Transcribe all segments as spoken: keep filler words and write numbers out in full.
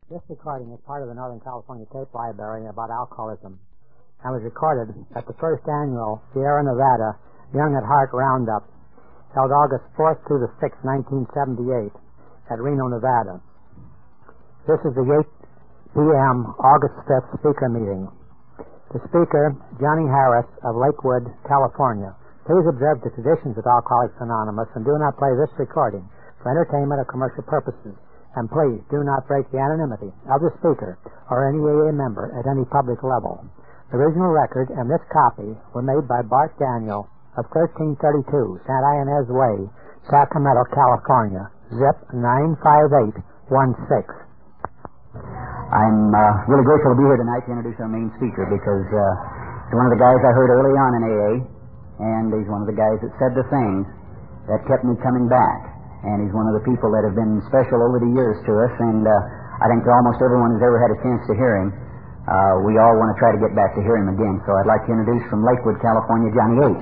This recording is part of the Northern California Tape Library about alcoholism and was recorded at the first annual Sierra Nevada Young at Heart Roundup held August fourth through the sixth, nineteen seventy-eight at Reno, Nevada. This is the eight p.m. August fifth speaker meeting. The speaker, Johnny Harris of Lakewood, California. Please observe the traditions of Alcoholics Anonymous and do not play this recording for entertainment or commercial purposes. And please do not break the anonymity of the speaker or any A A member at any public level. The original record and this copy were made by Bart Daniel of thirteen thirty-two Santa Ynez Way, Sacramento, California, zip nine five eight one six. I'm uh, really grateful to be here tonight to introduce our main speaker because uh, he's one of the guys I heard early on in A A, and he's one of the guys that said the things that kept me coming back. And he's one of the people that have been special over the years to us, and uh, I think almost everyone who's ever had a chance to hear him, uh, we all want to try to get back to hear him again. So I'd like to introduce from Lakewood, California, Johnny H.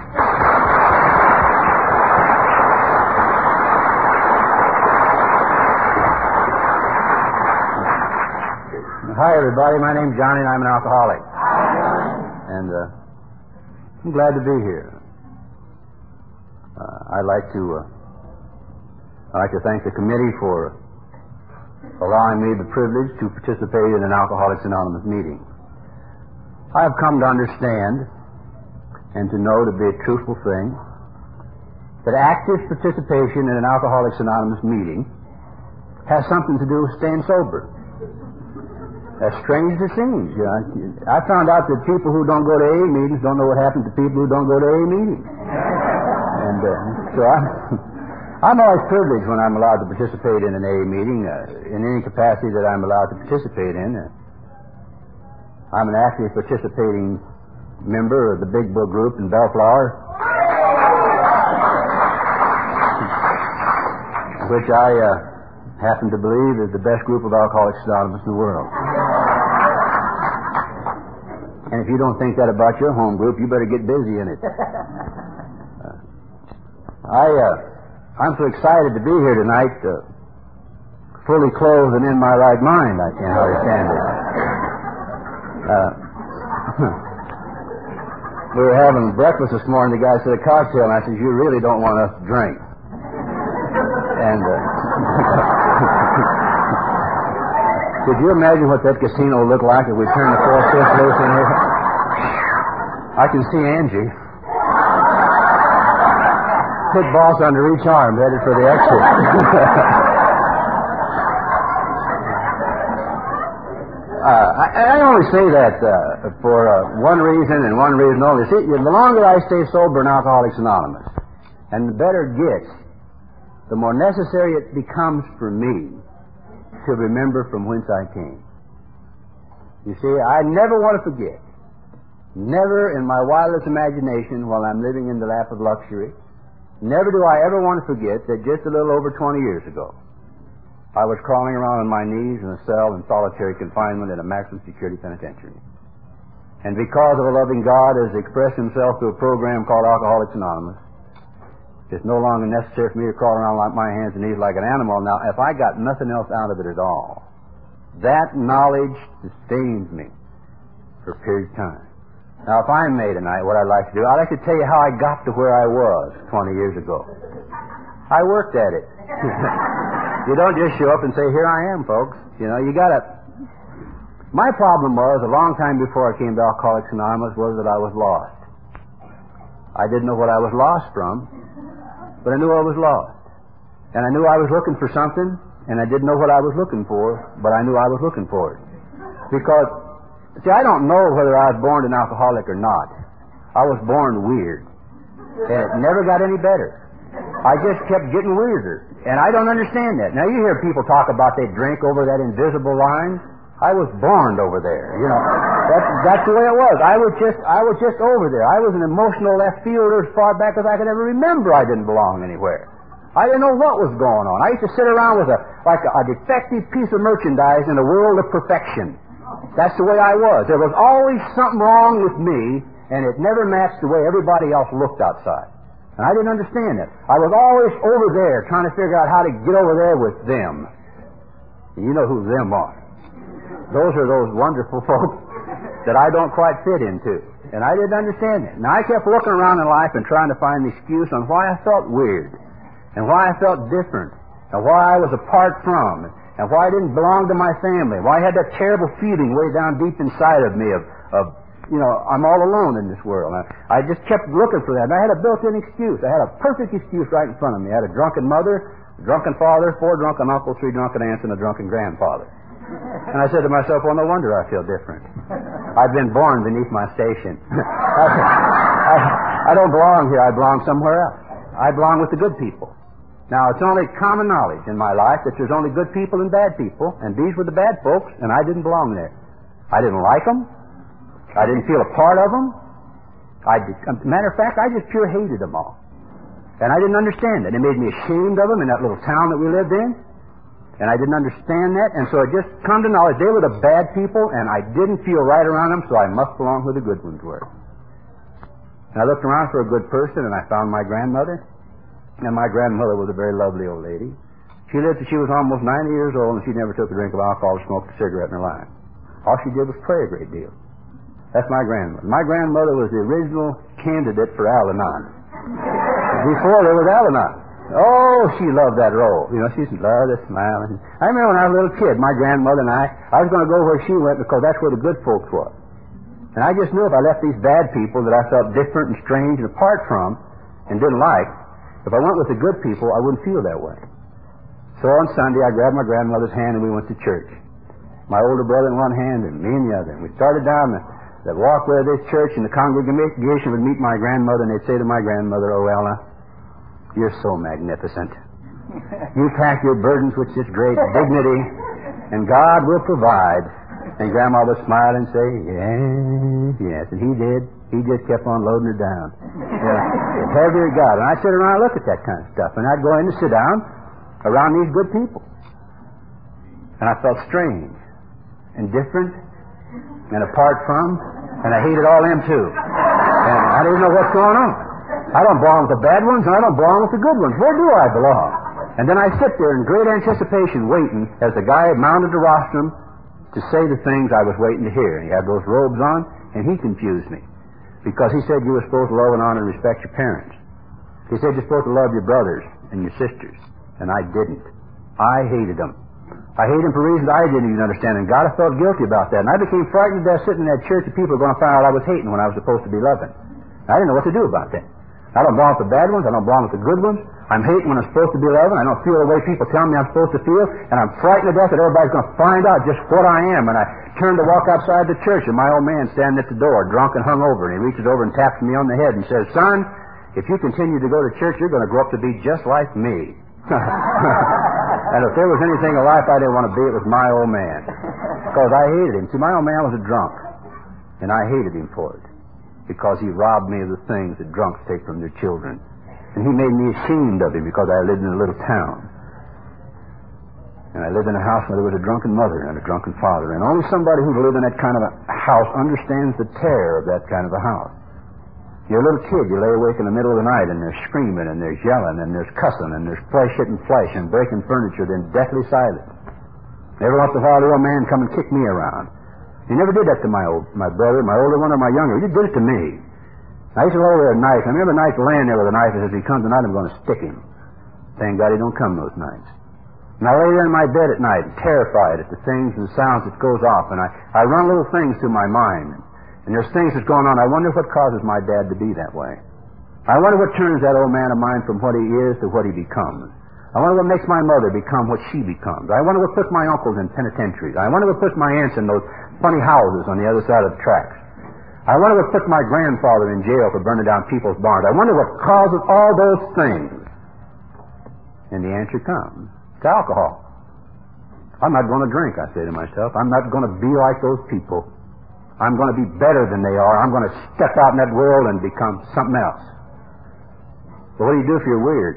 Hi, everybody. My name's Johnny, and I'm an alcoholic. Hi, and uh, I'm glad to be here. Uh, I'd like to... Uh, I'd like to thank the committee for allowing me the privilege to participate in an Alcoholics Anonymous meeting. I have come to understand and to know to be a truthful thing that active participation in an Alcoholics Anonymous meeting has something to do with staying sober. As strange as it seems. You know, I found out that people who don't go to A A meetings don't know what happens to people who don't go to A A meetings. And uh, so I... I'm always privileged when I'm allowed to participate in an A A meeting, uh, in any capacity that I'm allowed to participate in. Uh, I'm an active participating member of the Big Book group in Bellflower, which I uh, happen to believe is the best group of Alcoholics Anonymous in the world. And if you don't think that about your home group, you better get busy in it. Uh, I... Uh, I'm so excited to be here tonight, uh, fully clothed and in my right mind. I can't hardly stand it. Uh, we were having breakfast this morning. The guy said a cocktail, and I said, "You really don't want us to drink." And uh, could you imagine what that casino would look like if we turned the four fifths loose in here? I can see Angie. Put boss under each arm, headed for the exit. uh, I, I only say that uh, for uh, one reason and one reason only. See, the longer I stay sober in Alcoholics Anonymous, and the better it gets, the more necessary it becomes for me to remember from whence I came. You see, I never want to forget. Never in my wildest imagination, while I'm living in the lap of luxury, never do I ever want to forget that just a little over twenty years ago, I was crawling around on my knees in a cell in solitary confinement in a maximum security penitentiary. And because of a loving God has expressed himself through a program called Alcoholics Anonymous, it's no longer necessary for me to crawl around like my hands and knees like an animal. Now, if I got nothing else out of it at all, that knowledge sustains me for a period of time. Now, if I may tonight, what I'd like to do, I'd like to tell you how I got to where I was twenty years ago. I worked at it. You don't just show up and say, "Here I am, folks." You know, you gotta... My problem was, a long time before I came to Alcoholics Anonymous, was that I was lost. I didn't know what I was lost from, but I knew I was lost. And I knew I was looking for something, and I didn't know what I was looking for, but I knew I was looking for it. Because... See, I don't know whether I was born an alcoholic or not. I was born weird. And it never got any better. I just kept getting weirder. And I don't understand that. Now, you hear people talk about they drink over that invisible line. I was born over there. You know, that's, that's the way it was. I was just, I was just over there. I was an emotional left fielder as far back as I could ever remember. I didn't belong anywhere. I didn't know what was going on. I used to sit around with a, like a, a defective piece of merchandise in a world of perfection. That's the way I was. There was always something wrong with me, and it never matched the way everybody else looked outside. And I didn't understand it. I was always over there trying to figure out how to get over there with them. And you know who them are. Those are those wonderful folks that I don't quite fit into. And I didn't understand it. Now, I kept looking around in life and trying to find an excuse on why I felt weird, and why I felt different, and why I was apart from, and why I didn't belong to my family, why I had that terrible feeling way down deep inside of me of, of you know, I'm all alone in this world. I, I just kept looking for that. And I had a built-in excuse. I had a perfect excuse right in front of me. I had a drunken mother, a drunken father, four drunken uncles, three drunken aunts, and a drunken grandfather. And I said to myself, well, no wonder I feel different. I've been born beneath my station. I, I, I don't belong here. I belong somewhere else. I belong with the good people. Now, it's only common knowledge in my life that there's only good people and bad people, and these were the bad folks, and I didn't belong there. I didn't like them. I didn't feel a part of them. I did, matter of fact, I just pure hated them all. And I didn't understand it. It made me ashamed of them in that little town that we lived in. And I didn't understand that. And so I just come to knowledge they were the bad people, and I didn't feel right around them, so I must belong where the good ones were. And I looked around for a good person, and I found my grandmother. And my grandmother was a very lovely old lady. She lived till she was almost ninety years old, and she never took a drink of alcohol or smoked a cigarette in her life. All she did was pray a great deal. That's my grandmother. My grandmother was the original candidate for Al-Anon. Before there was Al-Anon. Oh, she loved that role. You know, she loved to smile. I remember when I was a little kid, my grandmother and I, I was going to go where she went because that's where the good folks were. And I just knew if I left these bad people that I felt different and strange and apart from and didn't like, if I went with the good people, I wouldn't feel that way. So on Sunday, I grabbed my grandmother's hand and we went to church. My older brother in one hand and me in the other. And we started down the that walkway of this church, and the congregation would meet my grandmother, and they'd say to my grandmother, "Oh, Ella, you're so magnificent. You pack your burdens with such great dignity, and God will provide." And Grandma would smile and say, "Yes, yes," and he did. He just kept on loading her down. Yeah, it's heavy as God. And I'd sit around and look at that kind of stuff, and I'd go in to sit down around these good people. And I felt strange and different and apart from, and I hated all them too. And I didn't know what's going on. I don't belong with the bad ones, and I don't belong with the good ones. Where do I belong? And then I sit there in great anticipation waiting as the guy mounted the rostrum to say the things I was waiting to hear. And he had those robes on, and he confused me. Because he said you were supposed to love and honor and respect your parents. He said you're supposed to love your brothers and your sisters. And I didn't. I hated them. I hated them for reasons I didn't even understand. And God, I felt guilty about that. And I became frightened to death sitting in that church that people were going to find out I was hating when I was supposed to be loving. I didn't know what to do about that. I don't belong with the bad ones. I don't belong with the good ones. I'm hating when I'm supposed to be loving. I don't feel the way people tell me I'm supposed to feel. And I'm frightened to death that everybody's going to find out just what I am. And I turned to walk outside the church, and my old man standing at the door, drunk and hungover. And he reaches over and taps me on the head and says, "Son, if you continue to go to church, you're going to grow up to be just like me." And if there was anything in life I didn't want to be, it was my old man. Because I hated him. See, my old man was a drunk. And I hated him for it. Because he robbed me of the things that drunks take from their children. And he made me ashamed of him because I lived in a little town. And I lived in a house where there was a drunken mother and a drunken father. And only somebody who lived in that kind of a house understands the terror of that kind of a house. You're a little kid, you lay awake in the middle of the night, and there's screaming, and there's yelling, and there's cussing, and there's flesh hitting flesh, and breaking furniture, then deathly silent. Every once in a while, the old man come and kick me around. He never did that to my old, my brother, my older one, or my younger. He just did it to me. I used to lay there at night. I remember nights laying there with a knife, and as he comes tonight, I'm going to stick him. Thank God he don't come those nights. And I lay there in my bed at night, terrified at the things and the sounds that goes off, and I, I run little things through my mind. And there's things that's going on. I wonder what causes my dad to be that way. I wonder what turns that old man of mine from what he is to what he becomes. I wonder what makes my mother become what she becomes. I wonder what puts my uncles in penitentiaries. I wonder what puts my aunts in those funny houses on the other side of the tracks. I wonder what puts my grandfather in jail for burning down people's barns. I wonder what causes all those things. And the answer comes. It's alcohol. I'm not going to drink, I say to myself. I'm not going to be like those people. I'm going to be better than they are. I'm going to step out in that world and become something else. But what do you do if you're weird?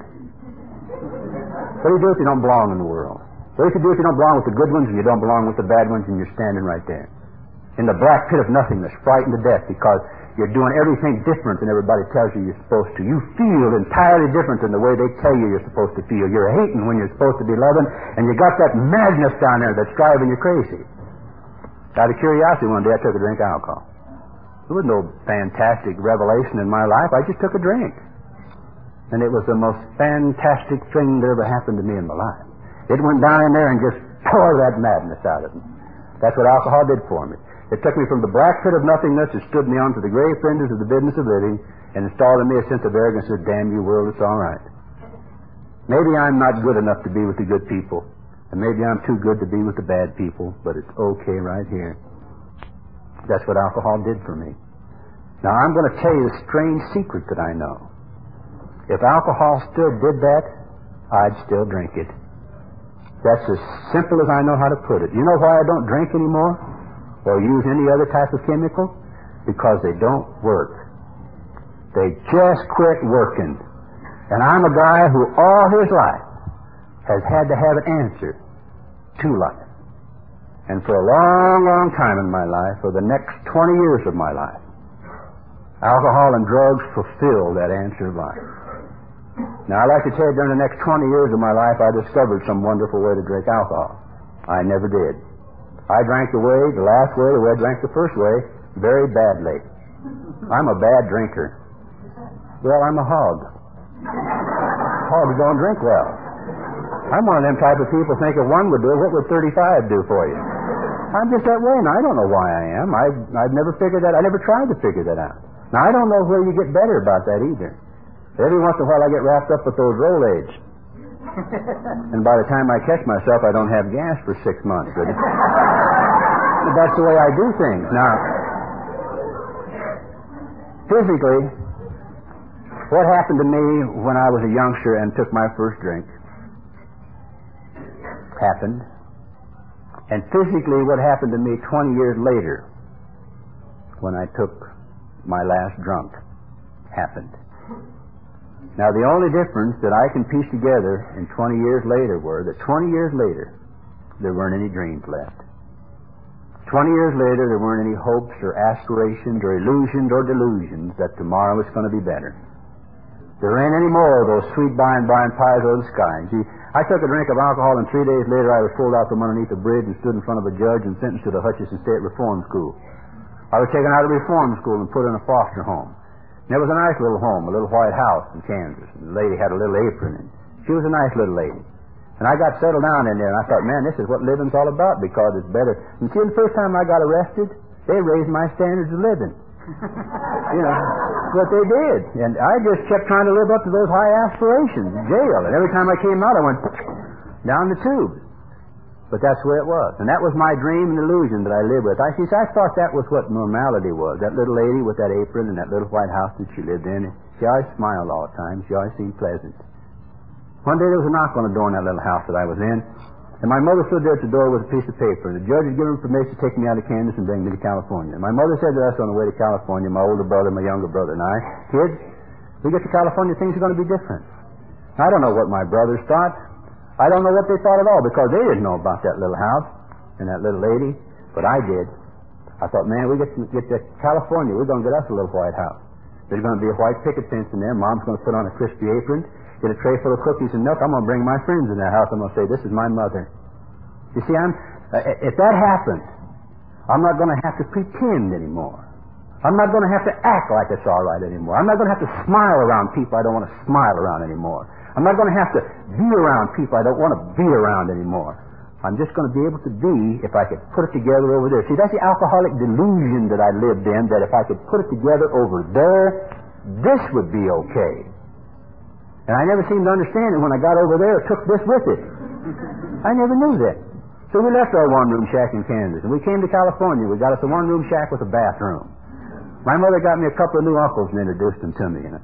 What do you do if you don't belong in the world? What do you do if you don't belong with the good ones and you don't belong with the bad ones and you're standing right there? in the black pit of nothingness, frightened to death because you're doing everything different than everybody tells you you're supposed to. You feel entirely different than the way they tell you you're supposed to feel. You're hating when you're supposed to be loving, and you got that madness down there that's driving you crazy. Out of curiosity, one day I took a drink of alcohol. There was no fantastic revelation in my life. I just took a drink. And it was the most fantastic thing that ever happened to me in my life. It went down in there and just tore that madness out of me. That's what alcohol did for me. It took me from the black pit of nothingness and stood me onto the grave fringes of the business of living and installed in me a sense of arrogance and said, damn you world, it's all right. Maybe I'm not good enough to be with the good people, and maybe I'm too good to be with the bad people, but it's okay right here. That's what alcohol did for me. Now I'm going to tell you a strange secret that I know. If alcohol still did that, I'd still drink it. That's as simple as I know how to put it. You know why I don't drink anymore? Or use any other type of chemical? Because they don't work. They just quit working. And I'm a guy who all his life has had to have an answer to life. And for a long, long time in my life, for the next twenty years of my life, alcohol and drugs fulfill that answer of life. Now, I'd like to tell you, during the next twenty years of my life, I discovered some wonderful way to drink alcohol. I never did. I drank the way, the last way, the way I drank the first way, very badly. I'm a bad drinker. Well, I'm a hog. Hogs don't drink well. I'm one of them type of people think if one would do it, what would thirty-five do for you? I'm just that way, and I don't know why I am. I've, I've never figured that. I never tried to figure that out. Now, I don't know where you get better about that either. Every once in a while I get wrapped up with those Rolaids. And by the time I catch myself, I don't have gas for six months. But that's the way I do things. Now, physically, what happened to me when I was a youngster and took my first drink happened. And physically, what happened to me twenty years later when I took my last drunk happened. Now, the only difference that I can piece together in twenty years later were that twenty years later, there weren't any dreams left. twenty years later, there weren't any hopes or aspirations or illusions or delusions that tomorrow was going to be better. There ain't any more of those sweet by and by and pies of the sky. And see, I took a drink of alcohol, and three days later I was pulled out from underneath a bridge and stood in front of a judge and sentenced to the Hutchinson State Reform School. I was taken out of reform school and put in a foster home. And it was a nice little home, a little white house in Kansas. And the lady had a little apron, and she was a nice little lady. And I got settled down in there, and I thought, man, this is what living's all about, because it's better. And see, the first time I got arrested, they raised my standards of living. You know, what they did. And I just kept trying to live up to those high aspirations in jail. And every time I came out, I went down the tube. But that's the way it was. And that was my dream and illusion that I lived with. I, see, I thought that was what normality was. That little lady with that apron and that little white house that she lived in. She always smiled all the time. She always seemed pleasant. One day there was a knock on the door in that little house that I was in. And my mother stood there at the door with a piece of paper. And the judge had given her permission to take me out of Kansas and bring me to California. And my mother said to us on the way to California, my older brother, my younger brother, and I, kids, we get to California, things are going to be different. I don't know what my brothers thought. I don't know what they thought at all, because they didn't know about that little house and that little lady, but I did. I thought, man, we get to get to California, we're going to get us a little white house. There's going to be a white picket fence in there. Mom's going to put on a crispy apron, get a tray full of cookies and milk. I'm going to bring my friends in that house. I'm going to say, this is my mother. You see, I'm, uh, if that happens, I'm not going to have to pretend anymore. I'm not going to have to act like it's all right anymore. I'm not going to have to smile around people I don't want to smile around anymore. I'm not going to have to be around people I don't want to be around anymore. I'm just going to be able to be if I could put it together over there. See, that's the alcoholic delusion that I lived in, that if I could put it together over there, this would be okay. And I never seemed to understand it when I got over there or took this with it. I never knew that. So we left our one-room shack in Kansas, and we came to California. We got us a one-room shack with a bathroom. My mother got me a couple of new uncles and introduced them to me, you know.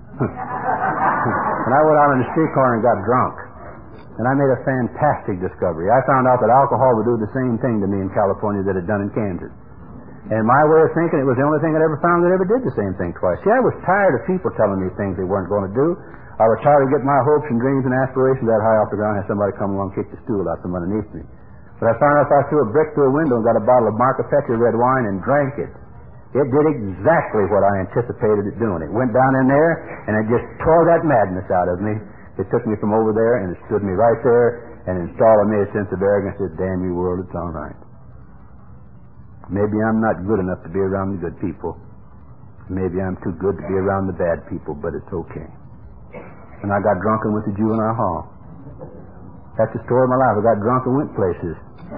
And I went out on the street corner and got drunk. And I made a fantastic discovery. I found out that alcohol would do the same thing to me in California that it had done in Kansas. And my way of thinking, it was the only thing I ever found that ever did the same thing twice. See, I was tired of people telling me things they weren't going to do. I was tired of getting my hopes and dreams and aspirations that high off the ground and have somebody come along and kick the stool out from underneath me. But I found out if I threw a brick through a window and got a bottle of Marca Petri red wine and drank it, it did exactly what I anticipated it doing. It went down in there, and it just tore that madness out of me. It took me from over there, and it stood me right there, and installed in me a sense of arrogance. Said, damn you world, it's all right. Maybe I'm not good enough to be around the good people. Maybe I'm too good to be around the bad people, but it's okay. And I got drunk and went to juvenile hall. That's the story of my life. I got drunk and went places.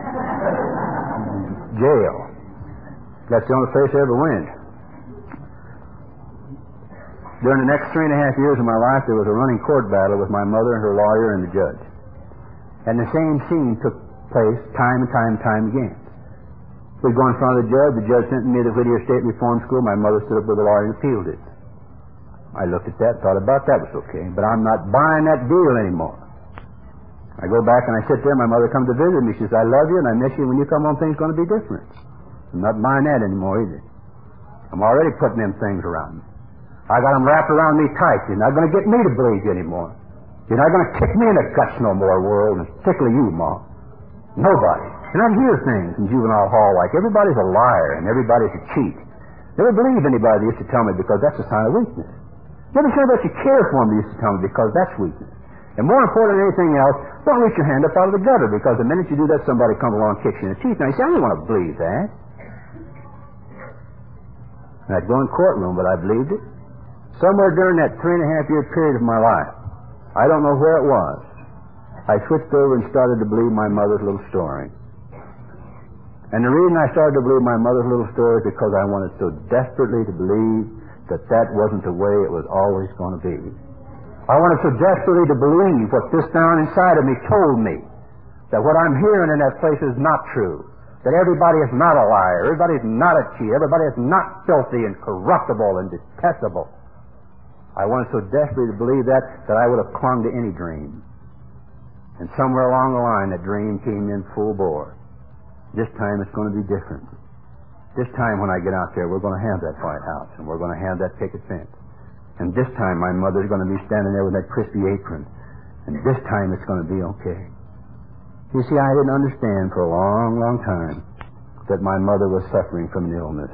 Jail. That's the only place I ever went. During the next three and a half years of my life, there was a running court battle with my mother, her lawyer, and the judge. And the same scene took place time and time and time again. We'd go in front of the judge. The judge sent me to the Whittier State Reform School. My mother stood up with the lawyer and appealed it. I looked at that, thought about that was okay, but I'm not buying that deal anymore. I go back and I sit there. My mother comes to visit me. She says, I love you and I miss you. When you come home, things are going to be different. I'm not buying that anymore either. I'm already putting them things around me. I got them wrapped around me tight. You're not going to get me to believe you anymore. You're not going to kick me in the guts no more, world, and particularly you, Ma. Nobody. And I hear things in juvenile hall like everybody's a liar and everybody's a cheat. Never believe anybody that used to tell me because that's a sign of weakness. Never say that you care for them that used to tell me because that's weakness. And more important than anything else, don't reach your hand up out of the gutter because the minute you do that, somebody comes along and kicks you in the teeth. Now you say, I don't want to believe that. And I'd go in courtroom, but I believed it. Somewhere during that three and a half year period of my life, I don't know where it was, I switched over and started to believe my mother's little story. And the reason I started to believe my mother's little story is because I wanted so desperately to believe that that wasn't the way it was always going to be. I wanted so desperately to believe what this down inside of me told me, that what I'm hearing in that place is not true, that everybody is not a liar, everybody is not a cheat, everybody is not filthy and corruptible and detestable. I wanted so desperately to believe that that I would have clung to any dream. And somewhere along the line, that dream came in full bore. This time it's going to be different. This time when I get out there, we're going to have that White House, and we're going to have that picket fence. And this time my mother's going to be standing there with that crispy apron. And this time it's going to be okay. You see, I didn't understand for a long, long time that my mother was suffering from an illness.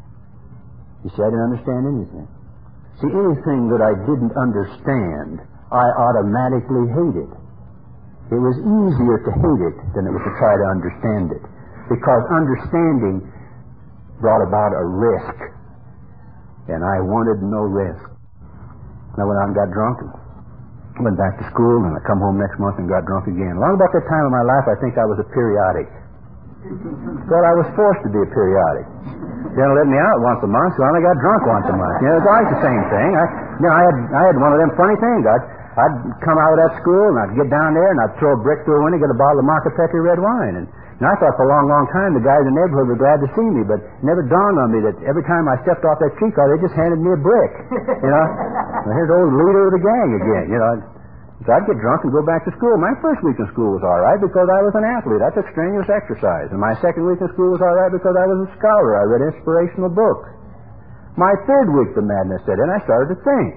You see, I didn't understand anything. See, anything that I didn't understand, I automatically hated. It was easier to hate it than it was to try to understand it. Because understanding brought about a risk. And I wanted no risk. And I went out and got drunk and went back to school, and I come home next month and got drunk again. Long about that time of my life, I think I was a periodic. Thought I was forced to be a periodic. They don't let me out once a month, so I only got drunk once a month. You know, it's always the same thing. I, you know, I had I had one of them funny things. I'd, I'd come out of that school, and I'd get down there, and I'd throw a brick through a window, get a bottle of Marca Petri red wine. And, and I thought for a long, long time the guys in the neighborhood were glad to see me, but it never dawned on me that every time I stepped off that streetcar, they just handed me a brick. You know? Well, here's the old leader of the gang again, you know. So I'd get drunk and go back to school. My first week in school was all right because I was an athlete. I took strenuous exercise. And my second week in school was all right because I was a scholar. I read inspirational books. My third week, the madness set in. I started to think.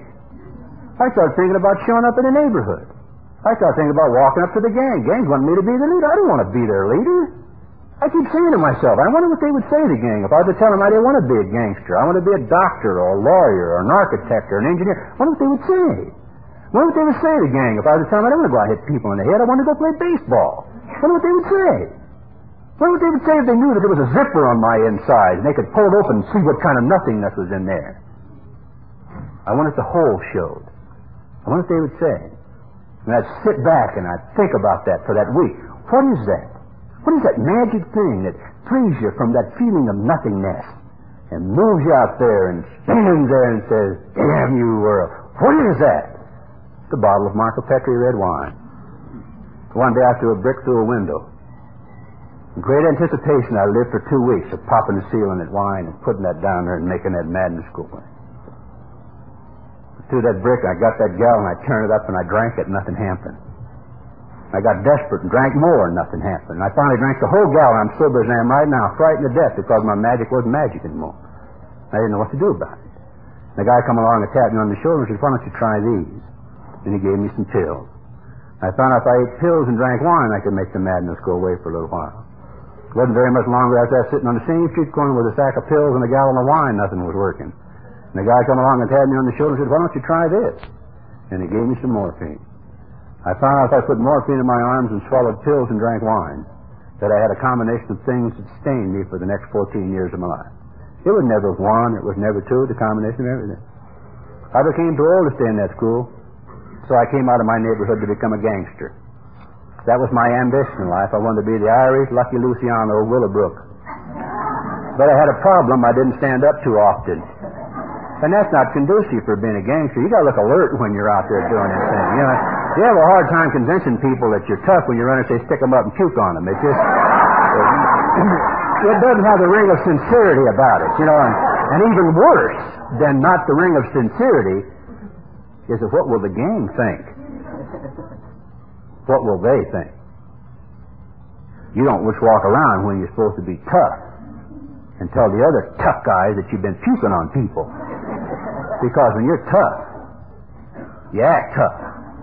I started thinking about showing up in the neighborhood. I started thinking about walking up to the gang. Gangs wanted me to be the leader. I didn't want to be their leader. I keep saying to myself, I wonder what they would say to the gang if I was to tell them I didn't want to be a gangster. I want to be a doctor or a lawyer or an architect or an engineer. I wonder what they would say. What would they would say to the gang if I was to tell them I didn't want to go out and hit people in the head? I wanted to go play baseball. I wonder what they would say. What would they would say if they knew that there was a zipper on my inside and they could pull it open and see what kind of nothingness was in there? I wonder if the hole showed. I wonder what they would say. And I'd sit back and I'd think about that for that week. What is that? What is that magic thing that frees you from that feeling of nothingness and moves you out there and stands there and says, damn you world, what is that? The bottle of Marca Petri red wine. One day I threw a brick through a window. In great anticipation, I lived for two weeks of popping the seal in that wine and putting that down there and making that madness go away. I threw that brick, I got that gal, and I turned it up and I drank it, and nothing happened. I got desperate and drank more, and nothing happened. And I finally drank the whole gal, and I'm sober as I am right now, frightened to death because my magic wasn't magic anymore. I didn't know what to do about it. The guy come along and tapped me on the shoulder and said, why don't you try these? And he gave me some pills. I found out if I ate pills and drank wine, I could make the madness go away for a little while. Wasn't very much longer after that, sitting on the same street corner with a sack of pills and a gallon of wine, nothing was working. And the guy come along and tapped me on the shoulder and said, why don't you try this? And he gave me some morphine. I found out if I put morphine in my arms and swallowed pills and drank wine, that I had a combination of things that stained me for the next fourteen years of my life. It was never one, it was never two, the combination of everything. I became too old to stay in that school, so I came out of my neighborhood to become a gangster. That was my ambition in life. I wanted to be the Irish Lucky Luciano of Willowbrook. But I had a problem. I didn't stand up too often. And that's not conducive for being a gangster. You got to look alert when you're out there doing this thing. You know, you have a hard time convincing people that you're tough when you run and say, stick them up and puke on them. It just, it, it doesn't have the ring of sincerity about it, you know. And, and even worse than not the ring of sincerity is that what will the gang think? What will they think? You don't just walk around when you're supposed to be tough and tell the other tough guys that you've been puking on people. Because when you're tough, you act tough,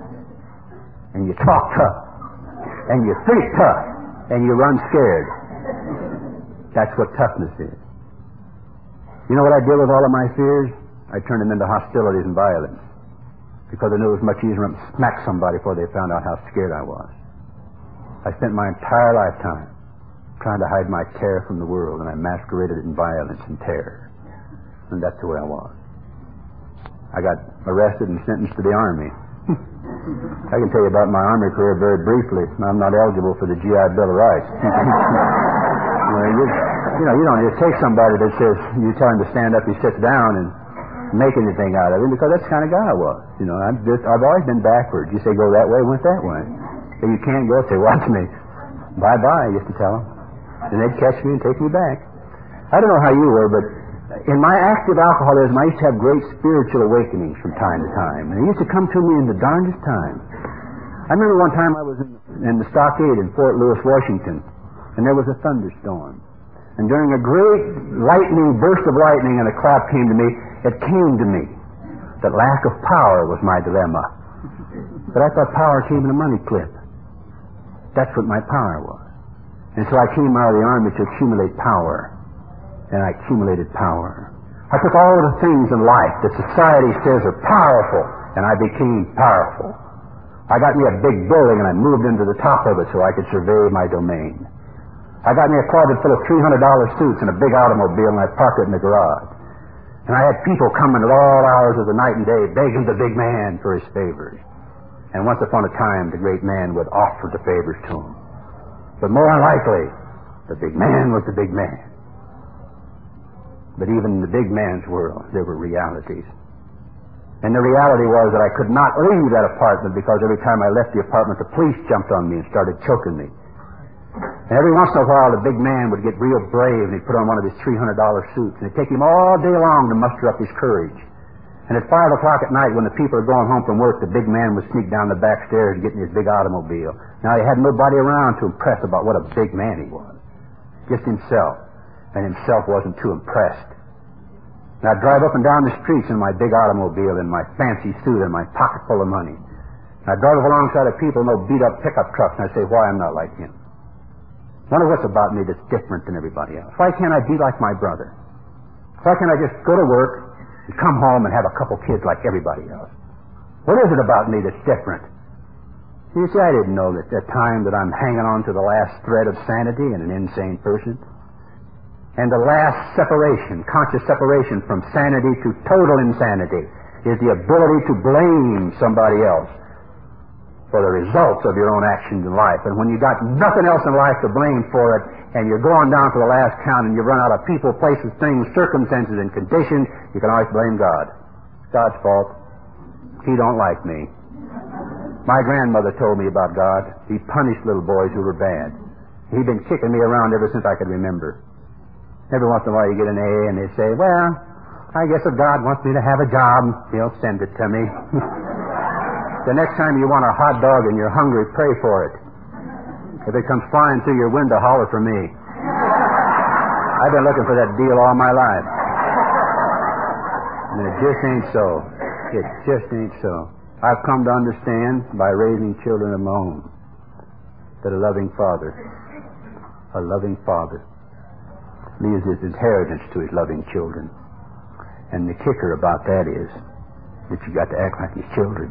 and you talk tough, and you think tough, and you run scared. That's what toughness is. You know what I did with all of my fears? I turned them into hostilities and violence. Because I knew it was much easier to smack somebody before they found out how scared I was. I spent my entire lifetime trying to hide my terror from the world, and I masqueraded it in violence and terror. And that's the way I was. I got arrested and sentenced to the Army. I can tell you about my Army career very briefly. I'm not eligible for the G I Bill of Rights. well, you, you know, you don't just take somebody that says, you tell him to stand up, he sits down and make anything out of him, because that's the kind of guy I was. You know, I'm just, I've always been backwards. You say go that way, went that way. If you can't go, say, watch me. Bye-bye, I used to tell them. And they'd catch me and take me back. I don't know how you were, but in my active alcoholism, I used to have great spiritual awakenings from time to time. And they used to come to me in the darndest time. I remember one time I was in, in the stockade in Fort Lewis, Washington, and there was a thunderstorm. And during a great lightning, burst of lightning, and a clap came to me, it came to me that lack of power was my dilemma. But I thought power came in a money clip. That's what my power was. And so I came out of the Army to accumulate power. And I accumulated power. I took all of the things in life that society says are powerful, and I became powerful. I got me a big building, and I moved into the top of it so I could survey my domain. I got me a closet full of three hundred dollar suits and a big automobile, and I parked it in the garage. And I had people coming at all hours of the night and day begging the big man for his favors. And once upon a time, the great man would offer the favors to him. But more unlikely, the big man was the big man. But even in the big man's world, there were realities. And the reality was that I could not leave that apartment, because every time I left the apartment, the police jumped on me and started choking me. And every once in a while, the big man would get real brave, and he'd put on one of his three hundred dollar suits, and it'd take him all day long to muster up his courage. And at five o'clock at night, when the people are going home from work, the big man would sneak down the back stairs and get in his big automobile. Now, he had nobody around to impress about what a big man he was. Just himself. And himself wasn't too impressed. And I'd drive up and down the streets in my big automobile, in my fancy suit, and my pocket full of money. And I'd drive up alongside of people in those beat-up pickup trucks, and I'd say, why I'm not like him. Wonder what's about me that's different than everybody else. Why can't I be like my brother? Why can't I just go to work and come home and have a couple kids like everybody else? What is it about me that's different? You see, I didn't know that at the time that I'm hanging on to the last thread of sanity in an insane person. And the last separation, conscious separation from sanity to total insanity, is the ability to blame somebody else for the results of your own actions in life. And when you got nothing else in life to blame for it, and you're going down to the last count, and you run out of people, places, things, circumstances, and conditions, you can always blame God. It's God's fault. He don't like me. My grandmother told me about God. He punished little boys who were bad. He'd been kicking me around ever since I could remember. Every once in a while you get an A and they say, well, I guess if God wants me to have a job, he'll send it to me. The next time you want a hot dog and you're hungry, pray for it. If it comes flying through your window, holler for me. I've been looking for that deal all my life. And it just ain't so. It just ain't so. I've come to understand by raising children of my own that a loving father, a loving father leaves his inheritance to his loving children. And the kicker about that is that you got to act like his children.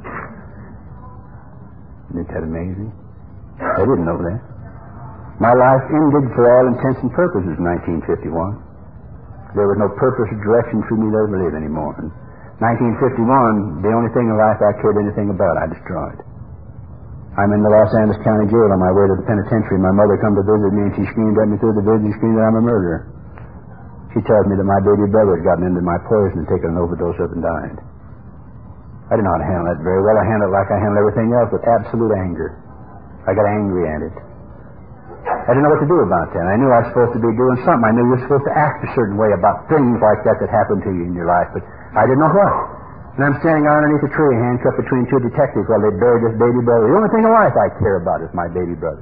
Isn't that amazing? I didn't know that. My life ended for all intents and purposes in nineteen fifty-one. There was no purpose or direction for me to ever live anymore. In nineteen fifty-one, the only thing in life I cared anything about, I destroyed. I'm in the Los Angeles County Jail on my way to the penitentiary. My mother come to visit me, and she screamed at me through the visiting screen that I'm a murderer. She tells me that my baby brother had gotten into my poison and taken an overdose of it and died. I didn't know how to handle that very well. I handled it like I handled everything else, with absolute anger. I got angry at it. I didn't know what to do about that. I knew I was supposed to be doing something. I knew you were supposed to act a certain way about things like that that happened to you in your life, but I didn't know what. And I'm standing underneath a tree, handcuffed between two detectives while they bury this baby brother. The only thing in life I care about is my baby brother.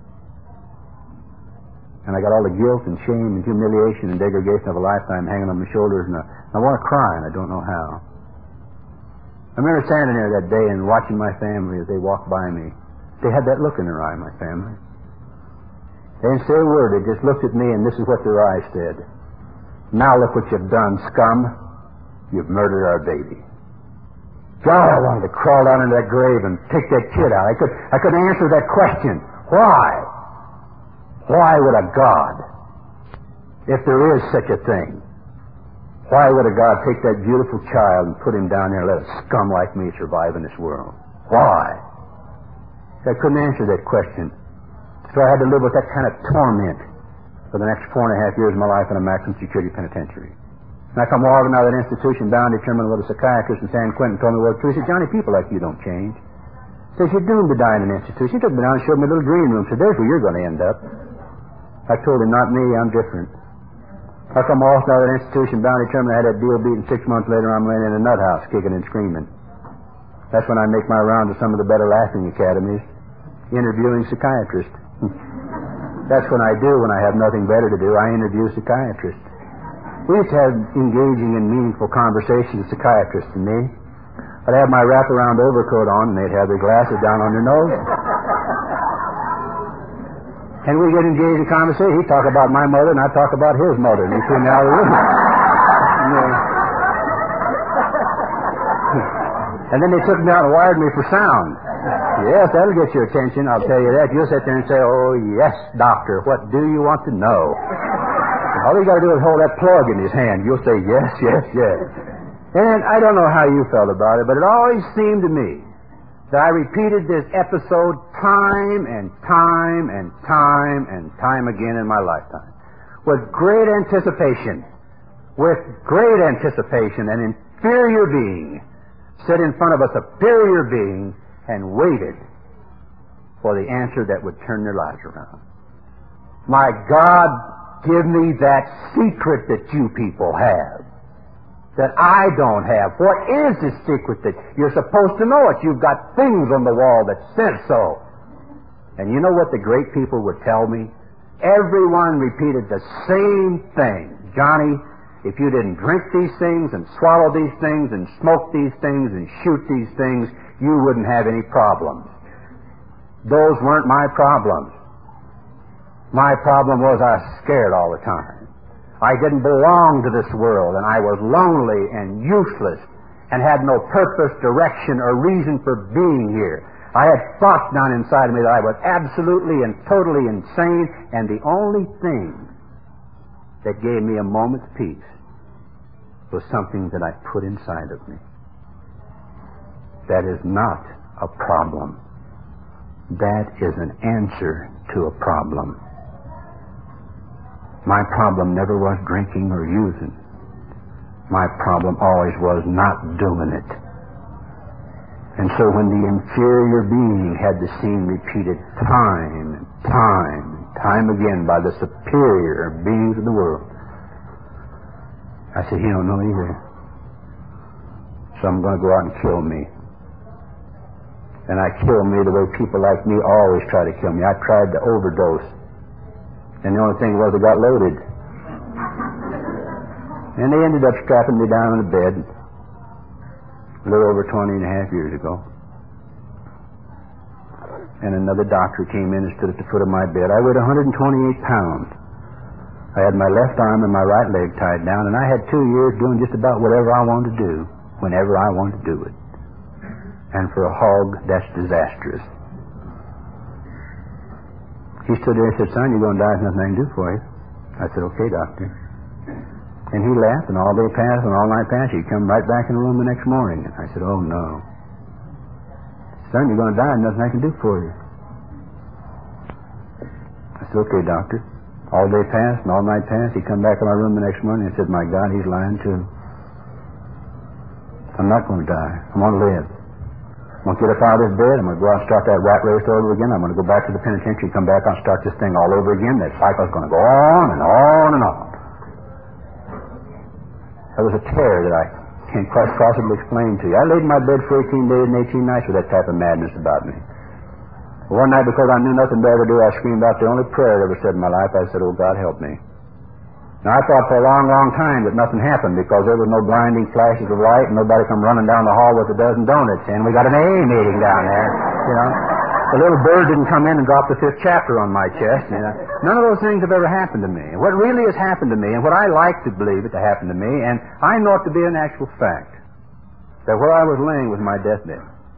And I got all the guilt and shame and humiliation and degradation of a lifetime hanging on my shoulders, and I, I want to cry, and I don't know how. I remember standing there that day and watching my family as they walked by me. They had that look in their eye, my family. They didn't say a word. They just looked at me, and this is what their eyes said. Now look what you've done, scum. You've murdered our baby. God, I wanted to crawl down into that grave and take that kid out. I could, I couldn't answer that question. Why? Why would a God, if there is such a thing, why would a God take that beautiful child and put him down there and let a scum like me survive in this world? Why? I couldn't answer that question. So I had to live with that kind of torment for the next four and a half years of my life in a maximum security penitentiary. And I come walking out of that institution bound determined with a psychiatrist in San Quentin told me, well, he said, Johnny, people like you don't change. He says, you're doomed to die in an institution. He took me down and showed me a little green room. Said, there's where you're going to end up. I told him, not me, I'm different. I come walking out of that institution bound determined I had that deal beaten. Six months later, I'm laying in a nut house kicking and screaming. That's when I make my round to some of the better laughing academies, interviewing psychiatrists. That's when I do, when I have nothing better to do, I interview psychiatrists. We used to have engaging and meaningful conversations with psychiatrists and me. I'd have my wrap-around overcoat on, and they'd have their glasses down on their nose. And we'd get engaged in conversation. He'd talk about my mother, and I'd talk about his mother, and he'd put me out of the room. And, uh, and then they took me out and wired me for sound. Yes, that'll get your attention, I'll tell you that. You'll sit there and say, oh, yes, doctor, what do you want to know? All you got to do is hold that plug in his hand. You'll say, yes, yes, yes. And I don't know how you felt about it, but it always seemed to me that I repeated this episode time and time and time and time again in my lifetime. With great anticipation, with great anticipation, an inferior being stood in front of a superior being and waited for the answer that would turn their lives around. My God, give me that secret that you people have, that I don't have. What is the secret that you're supposed to know it? You've got things on the wall that says so. And you know what the great people would tell me? Everyone repeated the same thing. Johnny, if you didn't drink these things and swallow these things and smoke these things and shoot these things, you wouldn't have any problems. Those weren't my problems. My problem was I was scared all the time. I didn't belong to this world, and I was lonely and useless and had no purpose, direction, or reason for being here. I had thoughts down inside of me that I was absolutely and totally insane, and the only thing that gave me a moment's peace was something that I put inside of me. That is not a problem. That is an answer to a problem. My problem never was drinking or using. My problem always was not doing it. And so when the inferior being had the scene repeated time and time and time again by the superior beings of the world, I said, he don't know either. So I'm going to go out and kill me. And I kill me the way people like me always try to kill me. I tried to overdose. And the only thing was I got loaded. And they ended up strapping me down in the bed a little over twenty and a half years ago. and another doctor came in and stood at the foot of my bed. I weighed one hundred twenty-eight pounds. I had my left arm and my right leg tied down, and I had two years doing just about whatever I wanted to do, whenever I wanted to do it. And for a hog, that's disastrous. He stood there and said, "Son, you're going to die. There's nothing I can do for you." I said, "Okay, doctor." And he laughed, and all day passed, and all night passed. He'd come right back in the room the next morning. And I said, "Oh, no. Son, you're going to die. There's nothing I can do for you." I said, "Okay, doctor." All day passed, and all night passed. He'd come back in my room the next morning and said, "My God, he's lying too. I'm not going to die. I'm going to live. I'm going to get up out of this bed. I'm going to go out and start that rat race over again. I'm going to go back to the penitentiary, come back out and start this thing all over again. That cycle's going to go on and on and on." There was a terror that I can't quite possibly explain to you. I laid in my bed for eighteen days and eighteen nights with that type of madness about me. One night, because I knew nothing better to do, I screamed out the only prayer I ever said in my life. I said, "Oh, God, help me." Now, I thought for a long, long time that nothing happened because there was no blinding flashes of light and nobody come running down the hall with a dozen donuts, and we got an A A meeting down there, you know. The little bird didn't come in and drop the fifth chapter on my chest, you know. None of those things have ever happened to me. What really has happened to me, and what I like to believe it to happen to me, and I know it to be an actual fact, that where I was laying was my deathbed.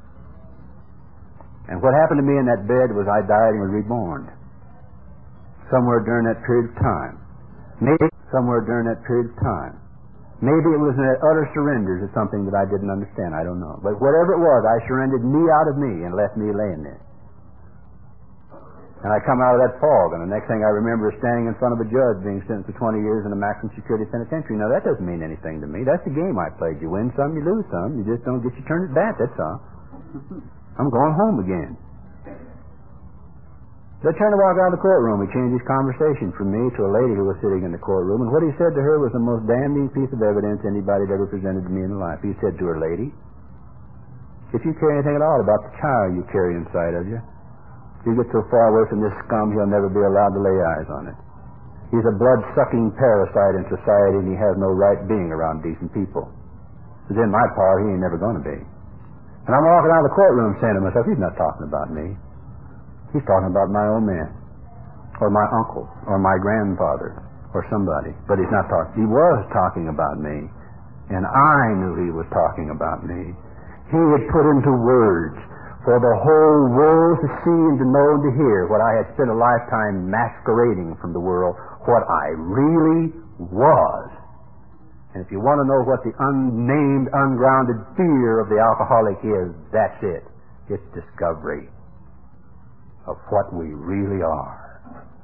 And what happened to me in that bed was I died and was reborn. Somewhere during that period of time. Maybe somewhere during that period of time. Maybe it was an utter surrender to something that I didn't understand. I don't know. But whatever it was, I surrendered me out of me and left me laying there. And I come out of that fog, and the next thing I remember is standing in front of a judge being sentenced to twenty years in a maximum security penitentiary. Now, that doesn't mean anything to me. That's the game I played. You win some, you lose some. You just don't get your turn at bat, that's all. I'm going home again. So I turned to walk out of the courtroom. He changed his conversation from me to a lady who was sitting in the courtroom, and what he said to her was the most damning piece of evidence anybody had ever presented to me in life. He said to her, "Lady, if you care anything at all about the child you carry inside of you, if you get so far away from this scum, he'll never be allowed to lay eyes on it. He's a blood-sucking parasite in society, and he has no right being around decent people. If it's in my power, he ain't never going to be." And I'm walking out of the courtroom saying to myself, "He's not talking about me. He's talking about my old man, or my uncle, or my grandfather, or somebody. But he's not talking. He was talking about me, and I knew he was talking about me. He had put into words for the whole world to see and to know and to hear what I had spent a lifetime masquerading from the world, what I really was. And if you want to know what the unnamed, ungrounded fear of the alcoholic is, that's it. It's discovery of what we really are.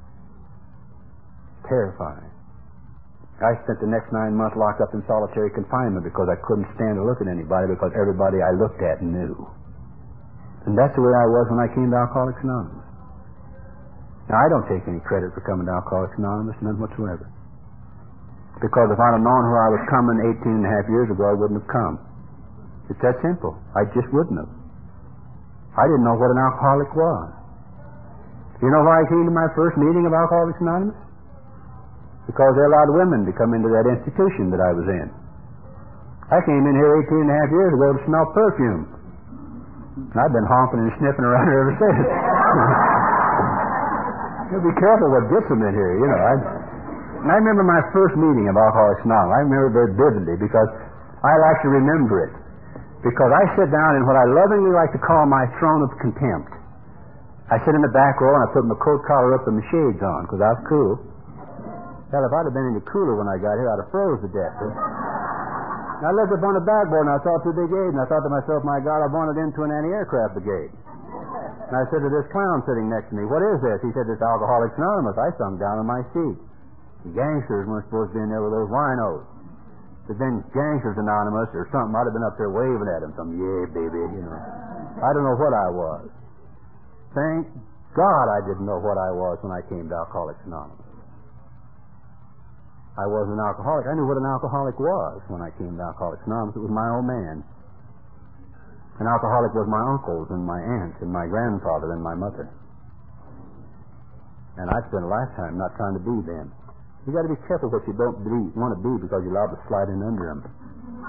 Terrifying. I spent the next nine months locked up in solitary confinement because I couldn't stand to look at anybody because everybody I looked at knew. And that's the way I was when I came to Alcoholics Anonymous. Now, I don't take any credit for coming to Alcoholics Anonymous, none whatsoever. Because if I'd have known where I was coming eighteen and a half years ago, I wouldn't have come. It's that simple. I just wouldn't have. I didn't know what an alcoholic was. You know why I came to my first meeting of Alcoholics Anonymous? Because they allowed women to come into that institution that I was in. I came in here eighteen and a half years ago to smell perfume. And I've been honking and sniffing around here ever since. You'll be careful what gets them in here, you know. I, and I remember my first meeting of Alcoholics Anonymous. I remember it very vividly because I like to remember it. Because I sit down in what I lovingly like to call my throne of contempt. I sit in the back row and I put my coat collar up and my shades on because I was cool. Hell, if I'd have been any cooler when I got here, I'd have froze to death. And I looked up on the backboard and I saw two big A's and I thought to myself, my God, I've wanted into an anti-aircraft brigade. And I said to this clown sitting next to me, "What is this?" He said, "It's Alcoholics Anonymous." I sunk down on my seat. The gangsters weren't supposed to be in there with those winos. If it'd been Gangsters Anonymous or something, I'd have been up there waving at them. Some, "Yeah, baby," you know. I don't know what I was. Thank God I didn't know what I was when I came to Alcoholics Anonymous. I wasn't an alcoholic. I knew what an alcoholic was when I came to Alcoholics Anonymous. It was my old man. An alcoholic was my uncles and my aunts and my grandfather and my mother. And I spent a lifetime not trying to be them. You got to be careful what you don't be, want to be because you're allowed to slide in under them.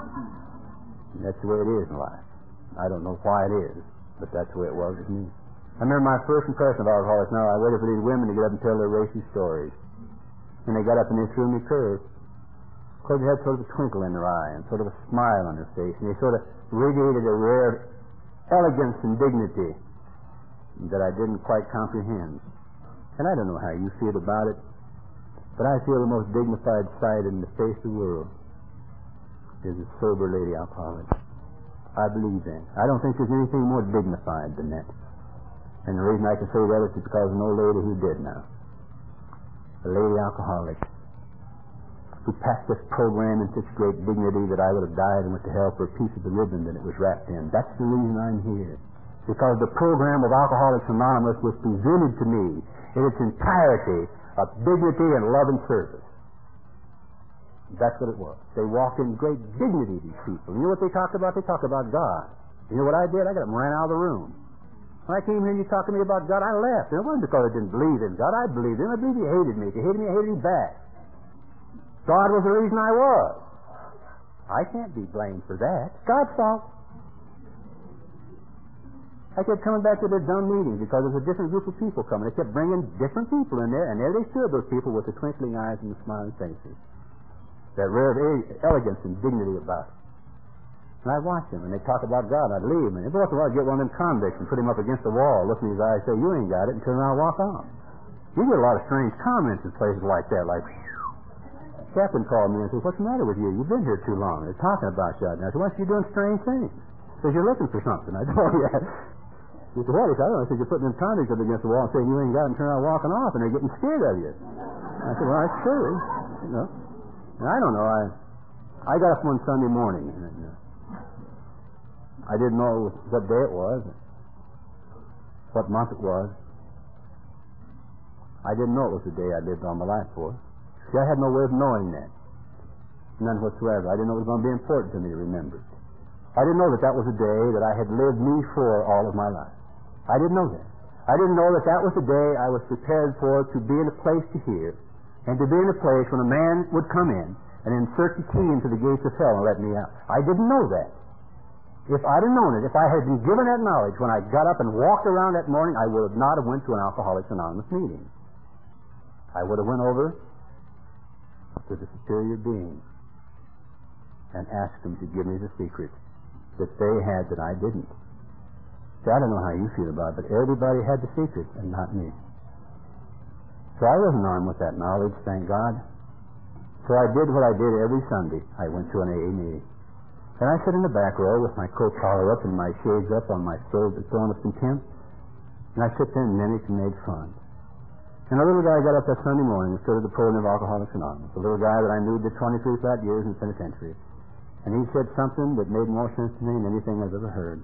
And that's the way it is in life. I don't know why it is, but that's the way it was with me. I remember my first impression of alcoholics. Now, I waited for these women to get up and tell their racy stories. And they got up and they threw me a curve. Of course, they had sort of a twinkle in their eye and sort of a smile on their face. And they sort of radiated a rare elegance and dignity that I didn't quite comprehend. And I don't know how you feel about it, but I feel the most dignified sight in the face of the world is a sober lady alcoholic. I believe that. I don't think there's anything more dignified than that. And the reason I can say that is because of an old lady who did now. A lady alcoholic who packed this program in such great dignity that I would have died and went to hell for a piece of the ribbon that it was wrapped in. That's the reason I'm here. Because the program of Alcoholics Anonymous was presented to me in its entirety of dignity and love and service. That's what it was. They walked in great dignity, these people. You know what they talked about? They talked about God. You know what I did? I got them ran out of the room. When I came here and you talked to me about God, I left. It wasn't because I didn't believe in God. I believed in him. I believed he hated me. If he hated me, I hated him back. God was the reason I was. I can't be blamed for that. It's God's fault. I kept coming back to their dumb meetings because there was a different group of people coming. They kept bringing different people in there, and there they stood, those people with the twinkling eyes and the smiling faces. That rare elegance and dignity about it. And I'd watch them, and they'd talk about God, and I'd leave them. And every once in a while, I'd get one of them convicts and put him up against the wall, look in his eyes, say, "You ain't got it," and turn around and walk off. You get a lot of strange comments in places like that, like, the captain called me and said, "What's the matter with you? You've been here too long. They're talking about you." And I said, "Why are you doing strange things?" He says, "You're looking for something." I said, "Oh, yeah." He said, "What?" He said, "I don't know." He said, "You're putting them convicts up against the wall and saying you ain't got it and turn around walking off, and they're getting scared of you." I said, "Well, that's true. You know. And I don't know. I I got up one Sunday morning, and you know, I didn't know what day it was, what month it was. I didn't know it was the day I lived all my life for. See, I had no way of knowing that. None whatsoever. I didn't know it was going to be important to me to remember it. I didn't know that that was a day that I had lived me for all of my life. I didn't know that. I didn't know that that was the day I was prepared for to be in a place to hear, and to be in a place when a man would come in and insert the key into the gates of hell and let me out. I didn't know that. If I'd have known it, if I had been given that knowledge when I got up and walked around that morning, I would have not have went to an Alcoholics Anonymous meeting. I would have went over to the superior being and asked them to give me the secret that they had that I didn't. See, I don't know how you feel about it, but everybody had the secret and not me. So I wasn't armed with that knowledge, thank God. So I did what I did every Sunday. I went to an A A meeting. And I sat in the back row with my coat collar up and my shades up on my throne of contempt. And I sit there and mimicked and made fun. And a little guy got up that Sunday morning and stood at the podium of Alcoholics Anonymous. A little guy that I knew did twenty-three flat years in the penitentiary. And he said something that made more sense to me than anything I've ever heard.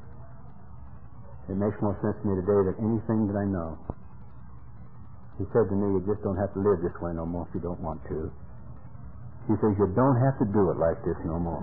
It makes more sense to me today than anything that I know. He said to me, "You just don't have to live this way no more if you don't want to." He says, "You don't have to do it like this no more."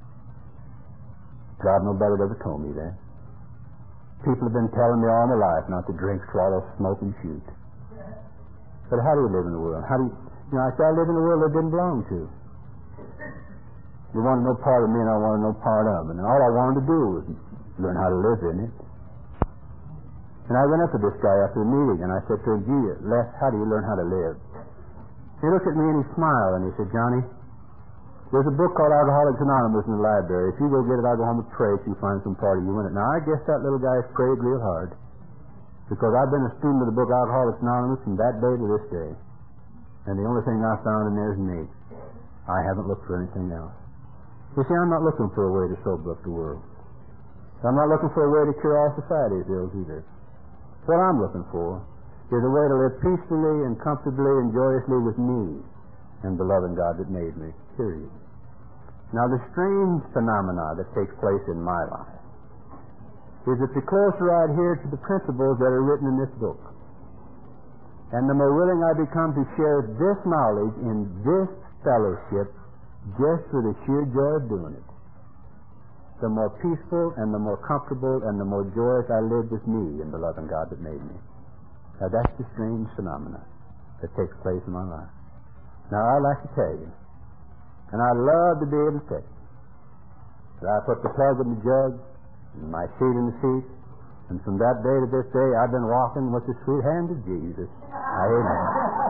God, nobody ever told me that. People have been telling me all my life not to drink, swallow, smoke, and shoot. But how do you live in the world? How do you, you know, I said I live in a world I didn't belong to. You wanted no part of me and I wanted no part of it. And all I wanted to do was learn how to live in it. And I went up to this guy after the meeting and I said to him, "Gee, Les, how do you learn how to live?" He looked at me and he smiled and he said, "Johnny, there's a book called Alcoholics Anonymous in the library. If you go get it, I'll go home and pray if you find some part of you in it." Now, I guess that little guy has prayed real hard, because I've been a student of the book Alcoholics Anonymous from that day to this day. And the only thing I found in there is me. I haven't looked for anything else. You see, I'm not looking for a way to sober up the world. I'm not looking for a way to cure all society's ills either. What I'm looking for is a way to live peacefully and comfortably and joyously with me and the loving God that made me, period. Now, the strange phenomena that takes place in my life is that the closer I adhere to the principles that are written in this book, and the more willing I become to share this knowledge in this fellowship just for the sheer joy of doing it, the more peaceful and the more comfortable and the more joyous I live with me and the loving God that made me. Now, that's the strange phenomena that takes place in my life. Now, I'd like to tell you, and I'd love to be able to tell you, that I put the plug in the jug, and my seat in the seat, And from that day to this day, I've been walking with the sweet hand of Jesus. Amen.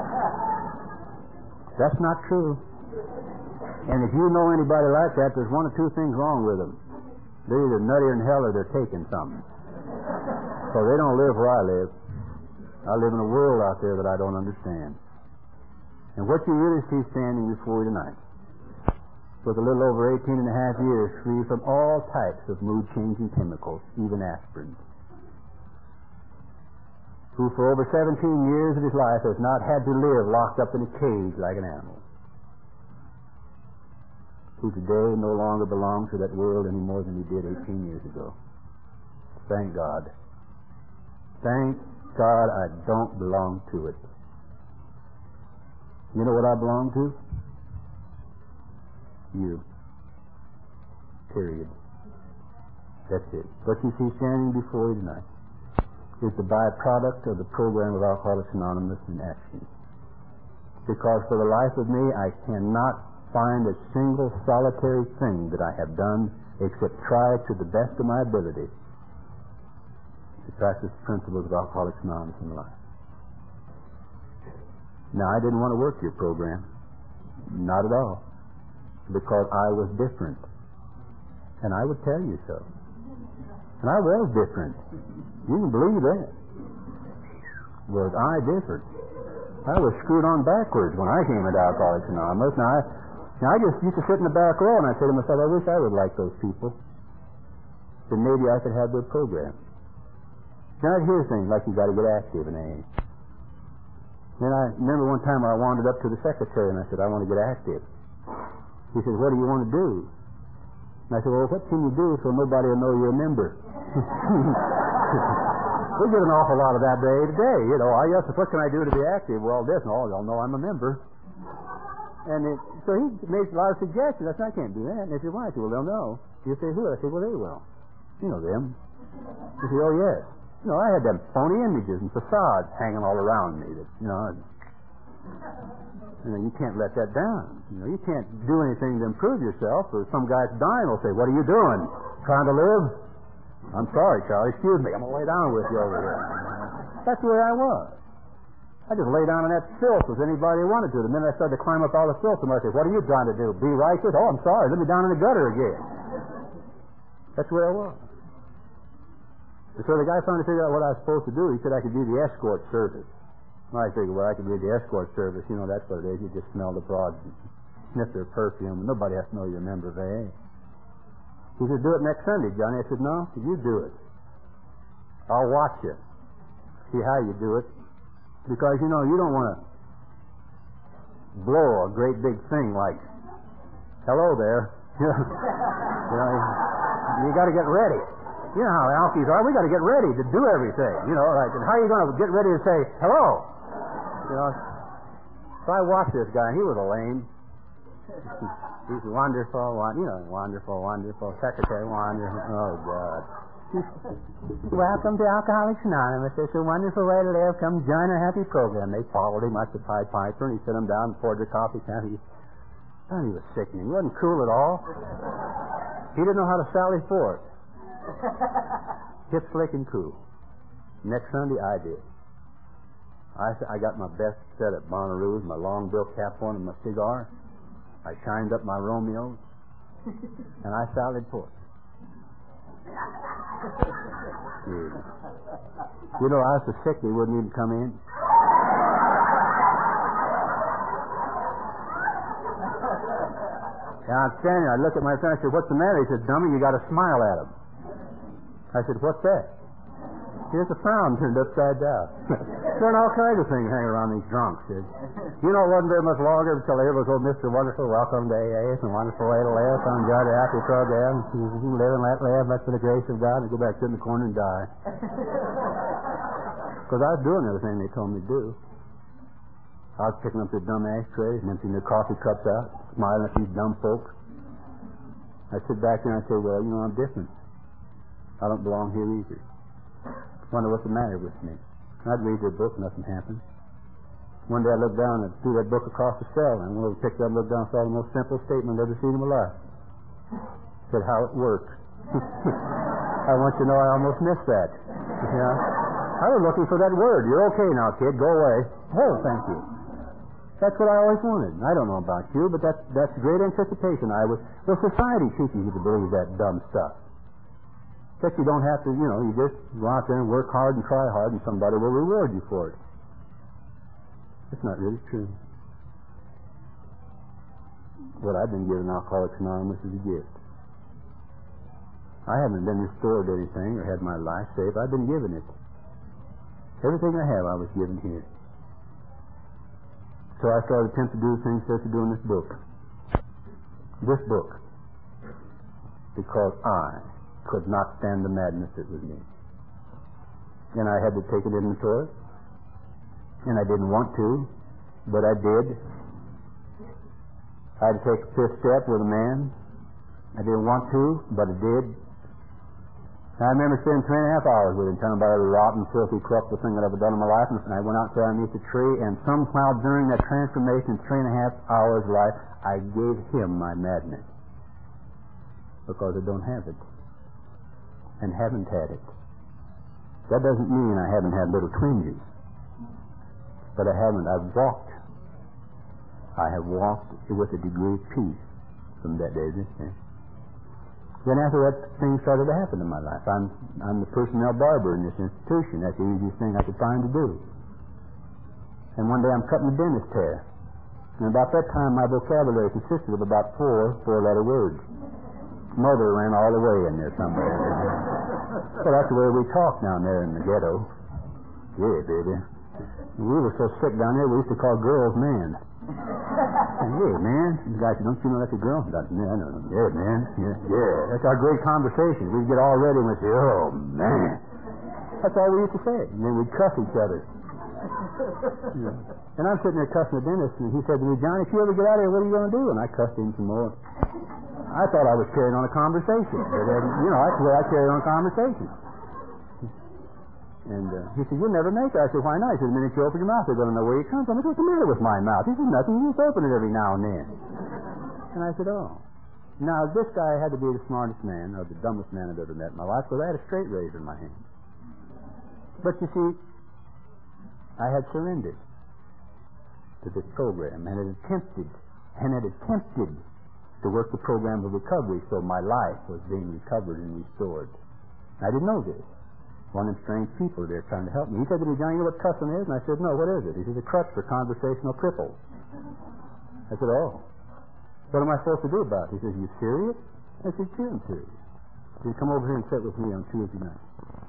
That's not true. And if you know anybody like that, there's one or two things wrong with them. They're either nuttier than hell or they're taking something. So they don't live where I live. I live in a world out there that I don't understand. And what you really see standing before you tonight, with a little over eighteen and a half years free from all types of mood-changing chemicals, even aspirin, who for over seventeen years of his life has not had to live locked up in a cage like an animal, who today no longer belongs to that world any more than he did eighteen years ago. Thank God. Thank God I don't belong to it. You know what I belong to? You. Period. That's it. What you see standing before you tonight is the byproduct of the program of Alcoholics Anonymous in action. Because for the life of me, I cannot find a single solitary thing that I have done except try to the best of my ability to practice the principles of Alcoholics Anonymous in life. Now, I didn't want to work your program. Not at all. Because I was different. And I would tell you so. And I was different. You can believe that. Was I different? I was screwed on backwards when I came into Alcoholics Anonymous. Now, I, now, I just used to sit in the back row and I said to myself, I wish I would like those people. Then maybe I could have their program. Now, I'd hear things like you got to get active in A A. Then I remember one time I wandered up to the secretary and I said, I want to get active. He said, what do you want to do? And I said, well, what can you do so nobody will know you're a member? We get an awful lot of that day today. You know, I asked, what can I do to be active? Well, this and all, they'll know I'm a member. And it, so he made a lot of suggestions. I said, I can't do that. And if you want to, well, they'll know. You say, who? I said, well, they will. You know them. He said, oh, yes. You know, I had them phony images and facades hanging all around me. That, you know, you know, you can't let that down. You know, you can't do anything to improve yourself, or some guy's dying will say, what are you doing? Trying to live? I'm sorry, Charlie, excuse me, I'm going to lay down with you over here. That's the way I was. I just lay down in that filth as anybody wanted to. The minute I started to climb up all the filth, somebody said, what are you trying to do? Be righteous? Oh, I'm sorry, let me down in the gutter again. That's the way I was. And so the guy trying to figure out what I was supposed to do, he said I could do the escort service. Well, I figured, well, I could do the escort service. You know, that's what it is. You just smell the broads and sniff their perfume. Nobody has to know you're a member of A A. He said, do it next Sunday, Johnny. I said, no, you do it. I'll watch you. See how you do it. Because, you know, you don't want to blow a great big thing like, hello there. You know, you got to get ready. You know how alkies are. We got to get ready to do everything. You know, like, and how are you going to get ready to say hello? You know. So I watched this guy. He was a lame. He's wonderful, you know, wonderful, wonderful secretary, wonderful. Oh God. Welcome to Alcoholics Anonymous. It's a wonderful way to live. Come join our happy program. They followed him like the Pied Piper, and he set him down and poured the coffee down. He, oh, he was sickening. He wasn't cool at all. He didn't know how to sally forth. Hip slick and cool. Next Sunday, I did. I, I got my best set at Bonnaroo, my long bill cap on and my cigar. I shined up my Romeos, and I sallied forth. Yeah. You know, I was so sick they wouldn't even come in. And I'm standing, I look at my friend, I said, what's the matter? He said, dummy, you got to smile at him. I said, what's that? Here's a frown turned upside down. There are all kinds of things hanging around these drunks, kid. You know, it wasn't very much longer until they was old Mister Wonderful, welcome to A A. It's a wonderful way to live. Some God, a happy program. You can live and let live, but for the grace of God, and go back to in the corner and die. Because I was doing everything they told me to do. I was picking up their dumb ashtrays and emptying their coffee cups out, smiling at these dumb folks. I sit back there and I say, well, you know, I'm different. I don't belong here either. Wonder what's the matter with me. I'd read their book, nothing happened. One day I looked down and threw that book across the cell, and when I picked it up and looked down, I saw the most simple statement I've ever seen in my life. It said how it works. I want you to know I almost missed that. Yeah. I was looking for that word. You're okay now, kid. Go away. Oh, thank you. That's what I always wanted. I don't know about you, but that's that's great anticipation. I was. Well, society teaches you to believe that dumb stuff. That you don't have to, you know, you just go out there and work hard and try hard, and somebody will reward you for it. It's not really true. What I've been given Alcoholics Anonymous is a gift. I haven't been restored to anything or had my life saved. I've been given it. Everything I have, I was given here. So I started attempting to do the things there's to do in this book. This book. Because I could not stand the madness that was me. And I had to take an inventory. And I didn't want to, but I did. I had to take a fifth step with a man. I didn't want to, but I did. I remember spending three and a half hours with him, telling him about every rotten, filthy, corruptible thing that I've ever done in my life. And I went out there underneath the tree, and somehow during that transformation, three and a half hours of life, I gave him my madness. Because I don't have it. And haven't had it. That doesn't mean I haven't had little twinges. But I haven't. I've walked. I have walked with a degree of peace from that day to this day. Then after that, things started to happen in my life. I'm I'm the personnel barber in this institution. That's the easiest thing I could find to do. And one day I'm cutting a dentist hair. And about that time, my vocabulary consisted of about four four-letter words. Mother ran all the way in there somewhere. Well, that's the way we talk down there in the ghetto. Yeah, baby. We were so sick down there, we used to call girls man. Hey, man. The guy said, don't you know that's a girl? I said, yeah, I know. Yeah, man. Yeah, yeah. That's our great conversation. We'd get all ready and we'd say, oh, man. That's all we used to say. And then we'd cuss each other. Yeah. And I'm sitting there cussing the dentist, and he said to me, John, if you ever get out of here, what are you going to do? And I cussed him some more. I thought I was carrying on a conversation. But, uh, you know, that's the way I carry on a conversation. And uh, he said, you'll never make it. I said, why not? He said, the minute you open your mouth, they're going to know where you come from. I said, what's the matter with my mouth? He said, nothing. You just open it every now and then. And I said, oh. Now, this guy had to be the smartest man or the dumbest man I've ever met in my life, because I had a straight razor in my hand. But you see, I had surrendered to this program and had attempted, and had attempted to work the program of recovery, so my life was being recovered and restored. I didn't know this. One of them strange people there trying to help me. He said to me, John, you know what cussing is? And I said, no, what is it? He said, a crutch for conversational cripples. I said, oh. What am I supposed to do about it? He says, you serious? I said, sure, I'm serious. He said, come over here and sit with me on Tuesday night.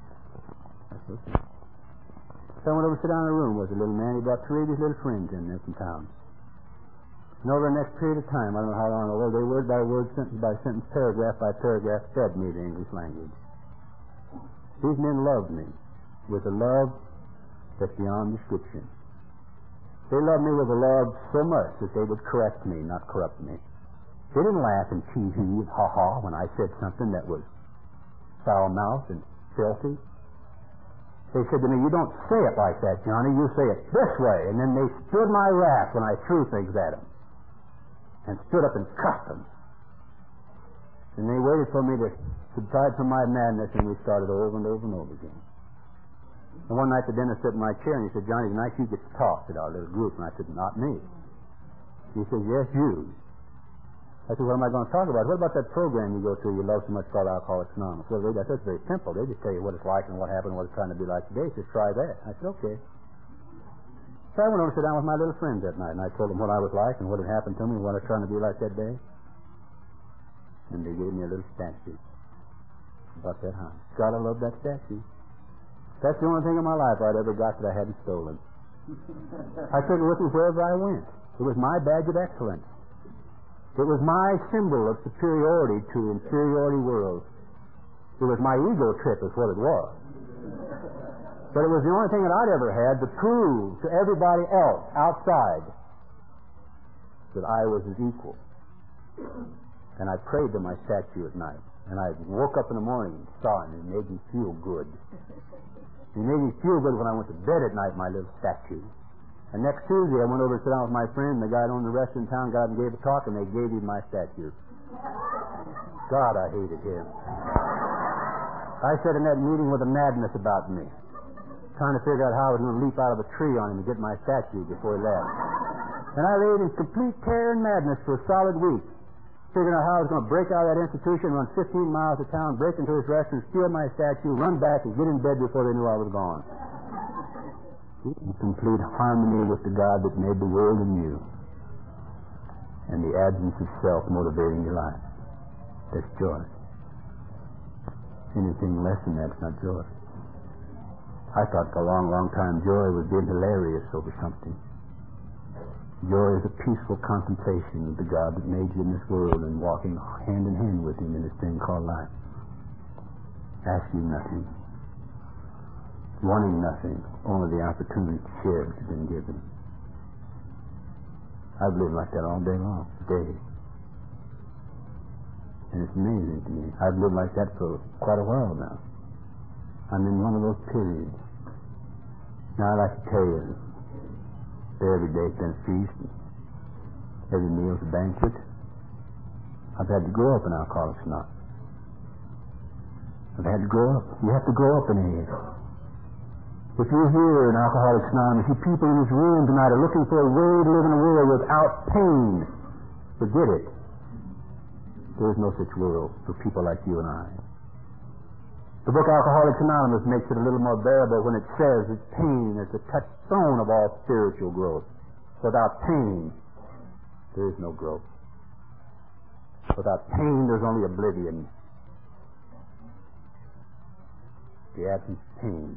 I said, okay. So I went over and sit down in a room with a little man. He brought three of his little friends in there from town. And over the next period of time, I don't know how long it was, they word by word, sentence by sentence, paragraph by paragraph, fed me the English language. These men loved me with a love that's beyond description. They loved me with a love so much that they would correct me, not corrupt me. They didn't laugh and tee-hee, ha-ha, when I said something that was foul-mouthed and filthy. They said to me, you don't say it like that, Johnny, you say it this way. And then they stood my wrath when I threw things at them. And stood up and cussed them. And they waited for me to subside from my madness, and we started over and over and over again. And one night the dentist sat in my chair, and he said, Johnny, tonight you get to talk at our little group. And I said, not me. He said, yes, you. I said, what am I going to talk about? What about that program you go to you love so much called Alcoholics Anonymous? Well, they, that's very simple. They just tell you what it's like and what happened and what it's trying to be like today. Just try that. I said, okay. So I went over and sat down with my little friends that night, and I told them what I was like and what had happened to me and what I was trying to be like that day. And they gave me a little statue about that high. God, I love that statue. That's the only thing in my life I'd ever got that I hadn't stolen. I took it with me wherever I went. It was my badge of excellence. It was my symbol of superiority to inferiority worlds. It was my ego trip is what it was. But it was the only thing that I'd ever had to prove to everybody else outside that I was his equal. And I prayed to my statue at night. And I woke up in the morning and saw it, and it made me feel good. It made me feel good when I went to bed at night, my little statue. And next Tuesday, I went over and sat down with my friend, and the guy that owned the restaurant in town got up and gave a talk, and they gave him my statue. God, I hated him. I sat in that meeting with a madness about me, trying to figure out how I was going to leap out of a tree on him to get my statue before he left. And I laid in complete terror and madness for a solid week, figuring out how I was going to break out of that institution, run fifteen miles to town, break into his restaurant, steal my statue, run back, and get in bed before they knew I was gone. In complete harmony with the God that made the world and you, and the absence of self motivating your life. That's joy. Anything less than that's not joy. I thought for a long, long time joy was being hilarious over something. Joy is a peaceful contemplation of the God that made you in this world and walking hand in hand with him in this thing called life. Asking nothing. Wanting nothing. Only the opportunity to share what you've been given. I've lived like that all day long. Day. And it's amazing to me. I've lived like that for quite a while now. I'm in one of those periods. Now I'd like to tell you, every day's been a feast, every meal's a banquet. I've had to grow up in Alcoholics Anonymous. I've had to grow up. You have to grow up in here. If you're here in Alcoholics Anonymous, you people in this room tonight are looking for a way to live in a world without pain. Forget it. There is no such world for people like you and I. The book Alcoholics Anonymous makes it a little more bearable when it says that pain is the touchstone of all spiritual growth. Without pain, there is no growth. Without pain, there's only oblivion. The absence of pain,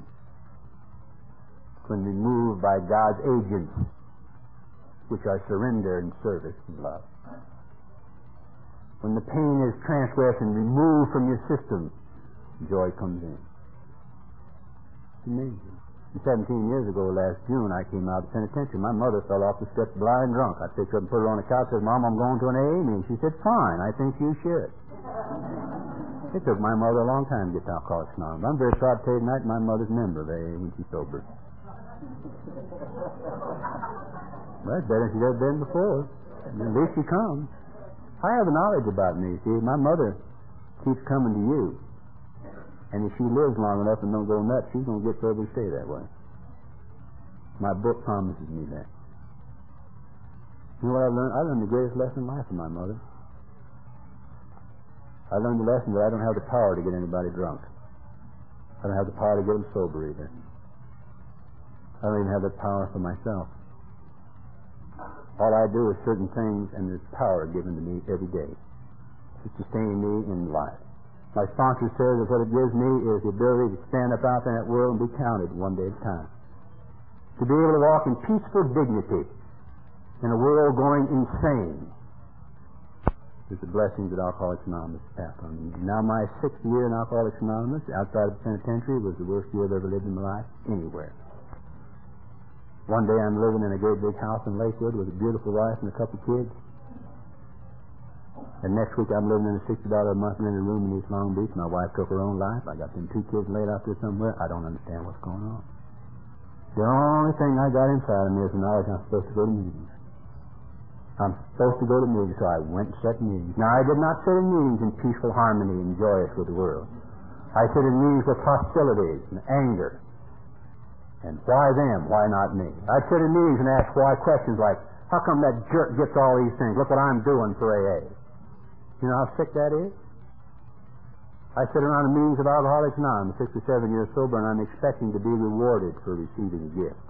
when removed by God's agents, which are surrender and service and love. When the pain is transgressed and removed from your system, joy comes in. It's amazing. seventeen years ago, last June, I came out of the penitentiary. My mother fell off the steps blind drunk. I picked her up and put her on the couch and said, Mom, I'm going to an A A meeting. She said, fine, I think you should. It took my mother a long time to get to Alcoholics Anonymous. I'm very proud to tell you tonight my mother's a member of A A when she's sober. Well, it's better than she's ever been before. At least she comes. I have the knowledge about me. See, my mother keeps coming to you. And if she lives long enough and don't go nuts, she's going to get sober and stay that way. My book promises me that. You know what I learned? I learned the greatest lesson in life from my mother. I learned the lesson that I don't have the power to get anybody drunk. I don't have the power to get them sober either. I don't even have the power for myself. All I do is certain things, and there's power given to me every day to sustain me in life. My sponsor says that what it gives me is the ability to stand up out there in that world and be counted one day at a time. To be able to walk in peaceful dignity in a world going insane. It's the blessings that Alcoholics Anonymous passed on me. Now my sixth year in Alcoholics Anonymous, outside of the penitentiary, was the worst year I've ever lived in my life anywhere. One day I'm living in a great big house in Lakewood with a beautiful wife and a couple kids. And next week I'm living in a sixty dollars a month rented room in East Long Beach. My wife took her own life. I got them two kids laid out there somewhere. I don't understand what's going on. The only thing I got inside of me is the knowledge I'm supposed to go to meetings. I'm supposed to go to meetings, so I went and sat in meetings. Now I did not sit in meetings in peaceful harmony and joyous with the world. I sit in meetings with hostilities and anger. And why them? Why not me? I'd sit in meetings and ask why questions like, how come that jerk gets all these things? Look what I'm doing for A A. You know how sick that is? I sit around in meetings of Alcoholics Anonymous, six or seven years sober, and I'm expecting to be rewarded for receiving a gift.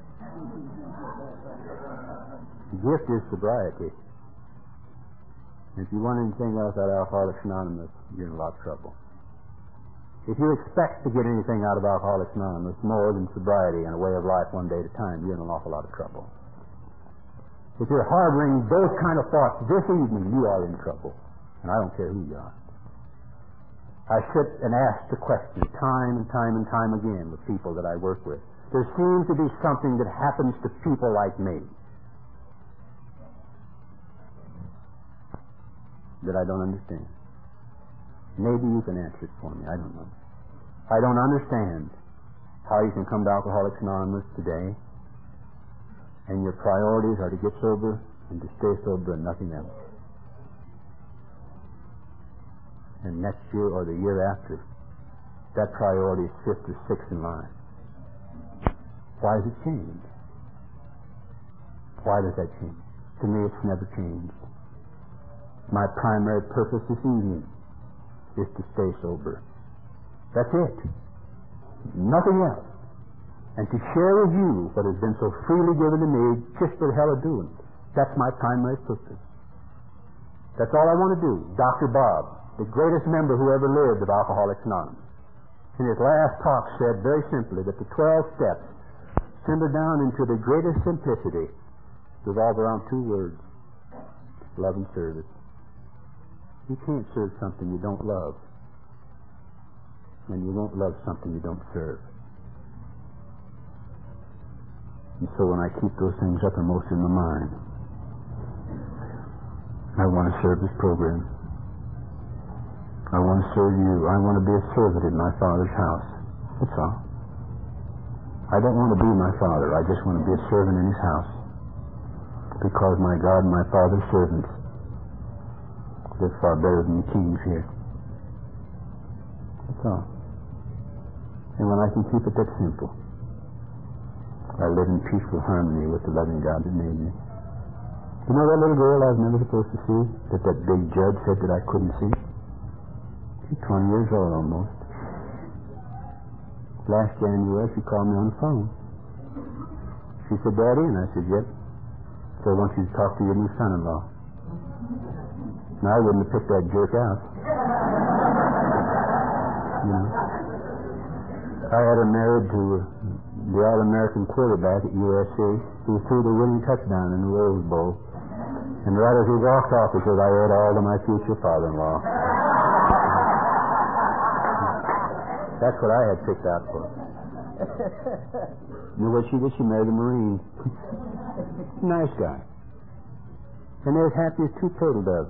The gift is sobriety. And if you want anything else out of Alcoholics Anonymous, you're in a lot of trouble. If you expect to get anything out of Alcoholics Anonymous more than sobriety and a way of life one day at a time, you're in an awful lot of trouble. If you're harboring those kind of thoughts this evening, you are in trouble. And I don't care who you are. I sit and ask the question time and time and time again with people that I work with. There seems to be something that happens to people like me that I don't understand. Maybe you can answer it for me. I don't know. I don't understand how you can come to Alcoholics Anonymous today and your priorities are to get sober and to stay sober and nothing else. And next year or the year after, that priority is fifth or sixth in line. Why does it change? Why does that change? To me, it's never changed. My primary purpose this evening is to stay sober. That's it. Nothing else. And to share with you what has been so freely given to me just for the hell of doing it. That's my primary purpose. That's all I want to do. Doctor Bob, the greatest member who ever lived of Alcoholics Anonymous, in his last talk said very simply that the twelve steps simmer down into the greatest simplicity, revolve around two words: love and service. You can't serve something you don't love, and you won't love something you don't serve. And so when I keep those things uppermost in my mind, I want to serve this program. I want to serve you. I want to be a servant in my Father's house. That's all. I don't want to be my Father. I just want to be a servant in His house. Because my God and my Father's servants live far better than the kings here. That's all. And when I can keep it that simple, I live in peaceful harmony with the loving God that made me. You know that little girl I was never supposed to see, that that big judge said that I couldn't see? She's twenty years old almost. Last January, she called me on the phone. She said, "Daddy," and I said, "Yep. So I want you to talk to your new son-in-law." Now, I wouldn't have picked that jerk out. You know. I had her married to the All-American quarterback at U S C who threw the winning touchdown in the Rose Bowl. And right as he walked off, he said, "I owe it all to my future father-in-law." That's what I had picked out for. You know what she did? She married a Marine. Nice guy. And they're as happy as two turtle doves.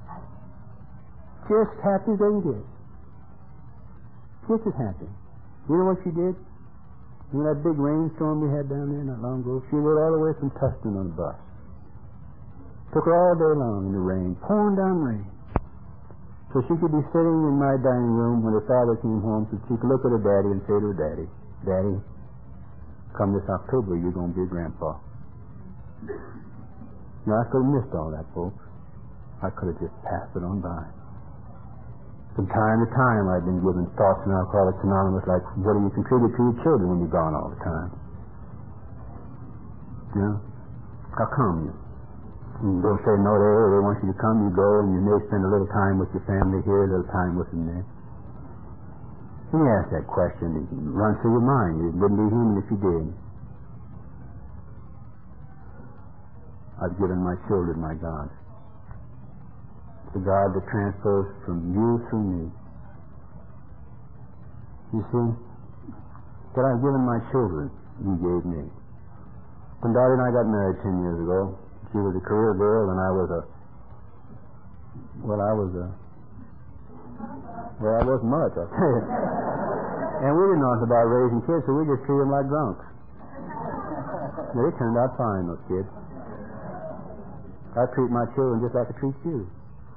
Just happy as they can get. Just as happy. You know what she did? You know that big rainstorm we had down there not long ago? She rode all the way from Tustin on the bus. Took her all day long in the rain, pouring down rain. So she could be sitting in my dining room when her father came home, so she could look at her daddy and say to her daddy, "Daddy, come this October, you're going to be a grandpa." Now, I could have missed all that, folks. I could have just passed it on by. From time to time, I've been given thoughts in Alcoholics Anonymous like, what do you contribute to your children when you're gone all the time? You know? How come you? You don't say no to her, they want you to come, you go, and you may spend a little time with your family here, a little time with them there. When you ask that question, it runs through your mind. You wouldn't be human if you did. I've given my children my God. The God that transfers from you through me. You see, that I've given my children, He gave me. When Dottie and I got married ten years ago, she was a career girl and I was a, well, I was a, well, I wasn't much, I'll tell you. And we didn't know nothing about raising kids, so we just treated them like drunks. They turned out fine, those kids. I treat my children just like I treat you.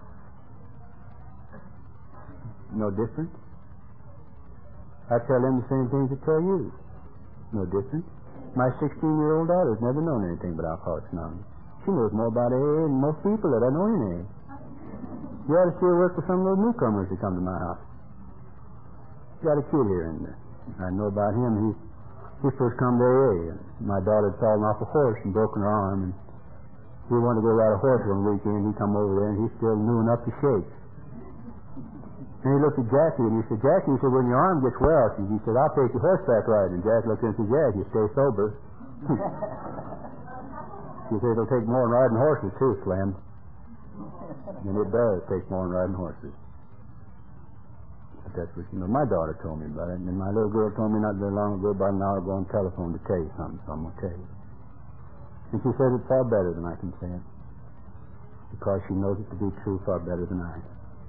No different. I tell them the same things I tell you. No different. My sixteen-year-old daughter's never known anything but Alcoholics Anonymous. She knows more about A A than most people that I know in A A. You ought to see her work with some of those newcomers that come to my house. Got a kid here, and I know about him. He he first come to A A. And my daughter had fallen off a horse and broken her arm, and he wanted to go ride a horse one weekend. He come over there, and he's still new enough to shake. And he looked at Jackie, and he said, "Jackie," he said, "when your arm gets well," he said, "I'll take you horseback riding." And Jackie looked at him and said, "Yeah, if you stay sober." He said, "It'll take more than riding horses, too, Slim." And it does take more than riding horses. But that's what, you know, my daughter told me about it, and my little girl told me not very long ago, about an hour ago on the telephone, to tell you something, so I'm going to tell you. And she said it far better than I can say it, because she knows it to be true far better than I.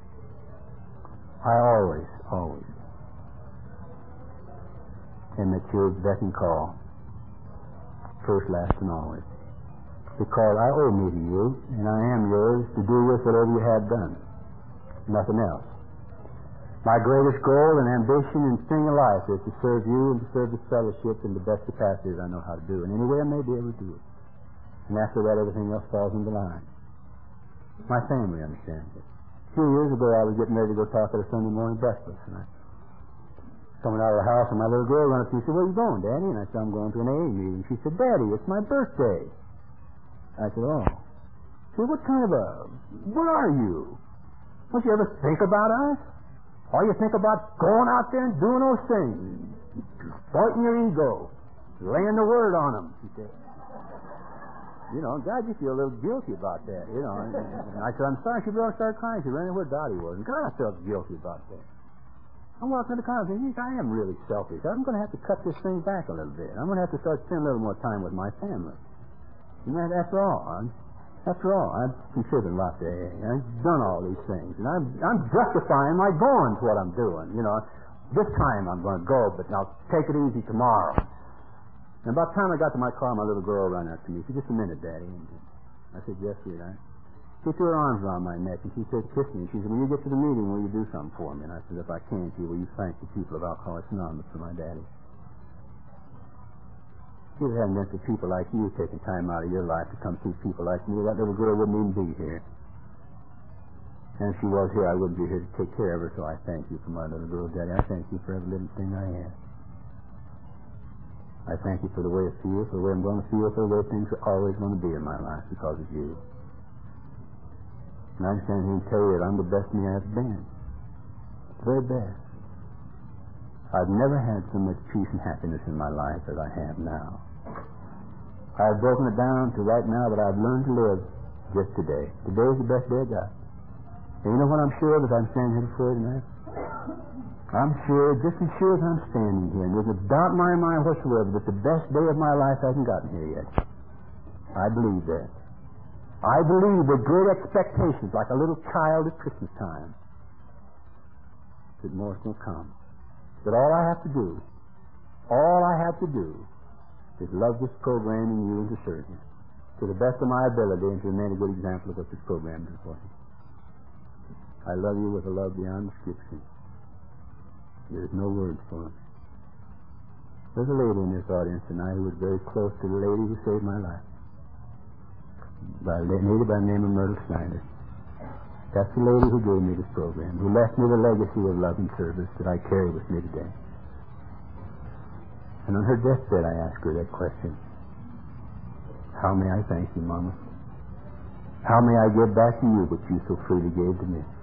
I always, always am at your beck and call, first, last, and always. Because I owe me to you, and I am yours to do with whatever you have done. Nothing else. My greatest goal and ambition and thing in life is to serve you and to serve this fellowship in the best capacity that I know how to do. And any way I may be able to do it. And after that, everything else falls into line. My family understands it. A few years ago, I was getting ready to go talk at a Sunday morning breakfast. And I coming out of the house, and my little girl ran up to me and said, "Where are you going, Daddy?" And I said, "I'm going to an A A meeting." She said, "Daddy, it's my birthday." I said, "Oh." She said, "What kind of a... What are you? Don't you ever think about us? All you think about going out there and doing those things, exploiting your ego, laying the word on them." She said, "You know, God, you feel a little guilty about that, you know." And I said, "I'm sorry." She really started crying. She ran where Dottie was. And God, I felt guilty about that. I'm walking to the car thinking, I am really selfish. I'm going to have to cut this thing back a little bit. I'm going to have to start spending a little more time with my family. And that, after all, I'm, after all, I've contributed a lot to A A. I've done all these things. And I'm, I'm justifying my going to what I'm doing. You know, this time I'm going to go, but I'll take it easy tomorrow. And about the time I got to my car, my little girl ran up to me. She said, "Just a minute, Daddy." And I said, "Yes, sweetheart." She threw her arms around my neck and she said, "Kiss me." She said, "When you get to the meeting, will you do something for me?" And I said, "If I can, she will you thank the people of Alcoholics Anonymous for my daddy?" If it hadn't been for people like you taking time out of your life to come see people like me, that little girl wouldn't even be here. And if she was here, I wouldn't be here to take care of her, so I thank you for my little girl, Daddy. I thank you for every little thing I have. I thank you for the way I feel, for the way I'm going to feel, for the way things are always going to be in my life because of you. And I stand here and tell you that I'm the best me I've been. The very best. I've never had so much peace and happiness in my life as I have now. I've broken it down to right now that I've learned to live just today. Today is the best day I got. And you know what I'm sure that I'm standing here before you tonight? I'm sure, just as sure as I'm standing here, and there's a doubt in my mind whatsoever that the best day of my life hasn't gotten here yet. I believe that. I believe with great expectations, like a little child at Christmas time, that more will come. That all I have to do, all I have to do, is love this program and you as a surgeon, to the best of my ability, and to remain a good example of what this program is for you. I love you with a love beyond description. There's no words for it. There's a lady in this audience tonight who was very close to the lady who saved my life. By a lady by the name of Myrtle Snyder. That's the lady who gave me this program, who left me the legacy of love and service that I carry with me today. And on her deathbed, I asked her that question. How may I thank you, Mama? How may I give back to you what you so freely gave to me?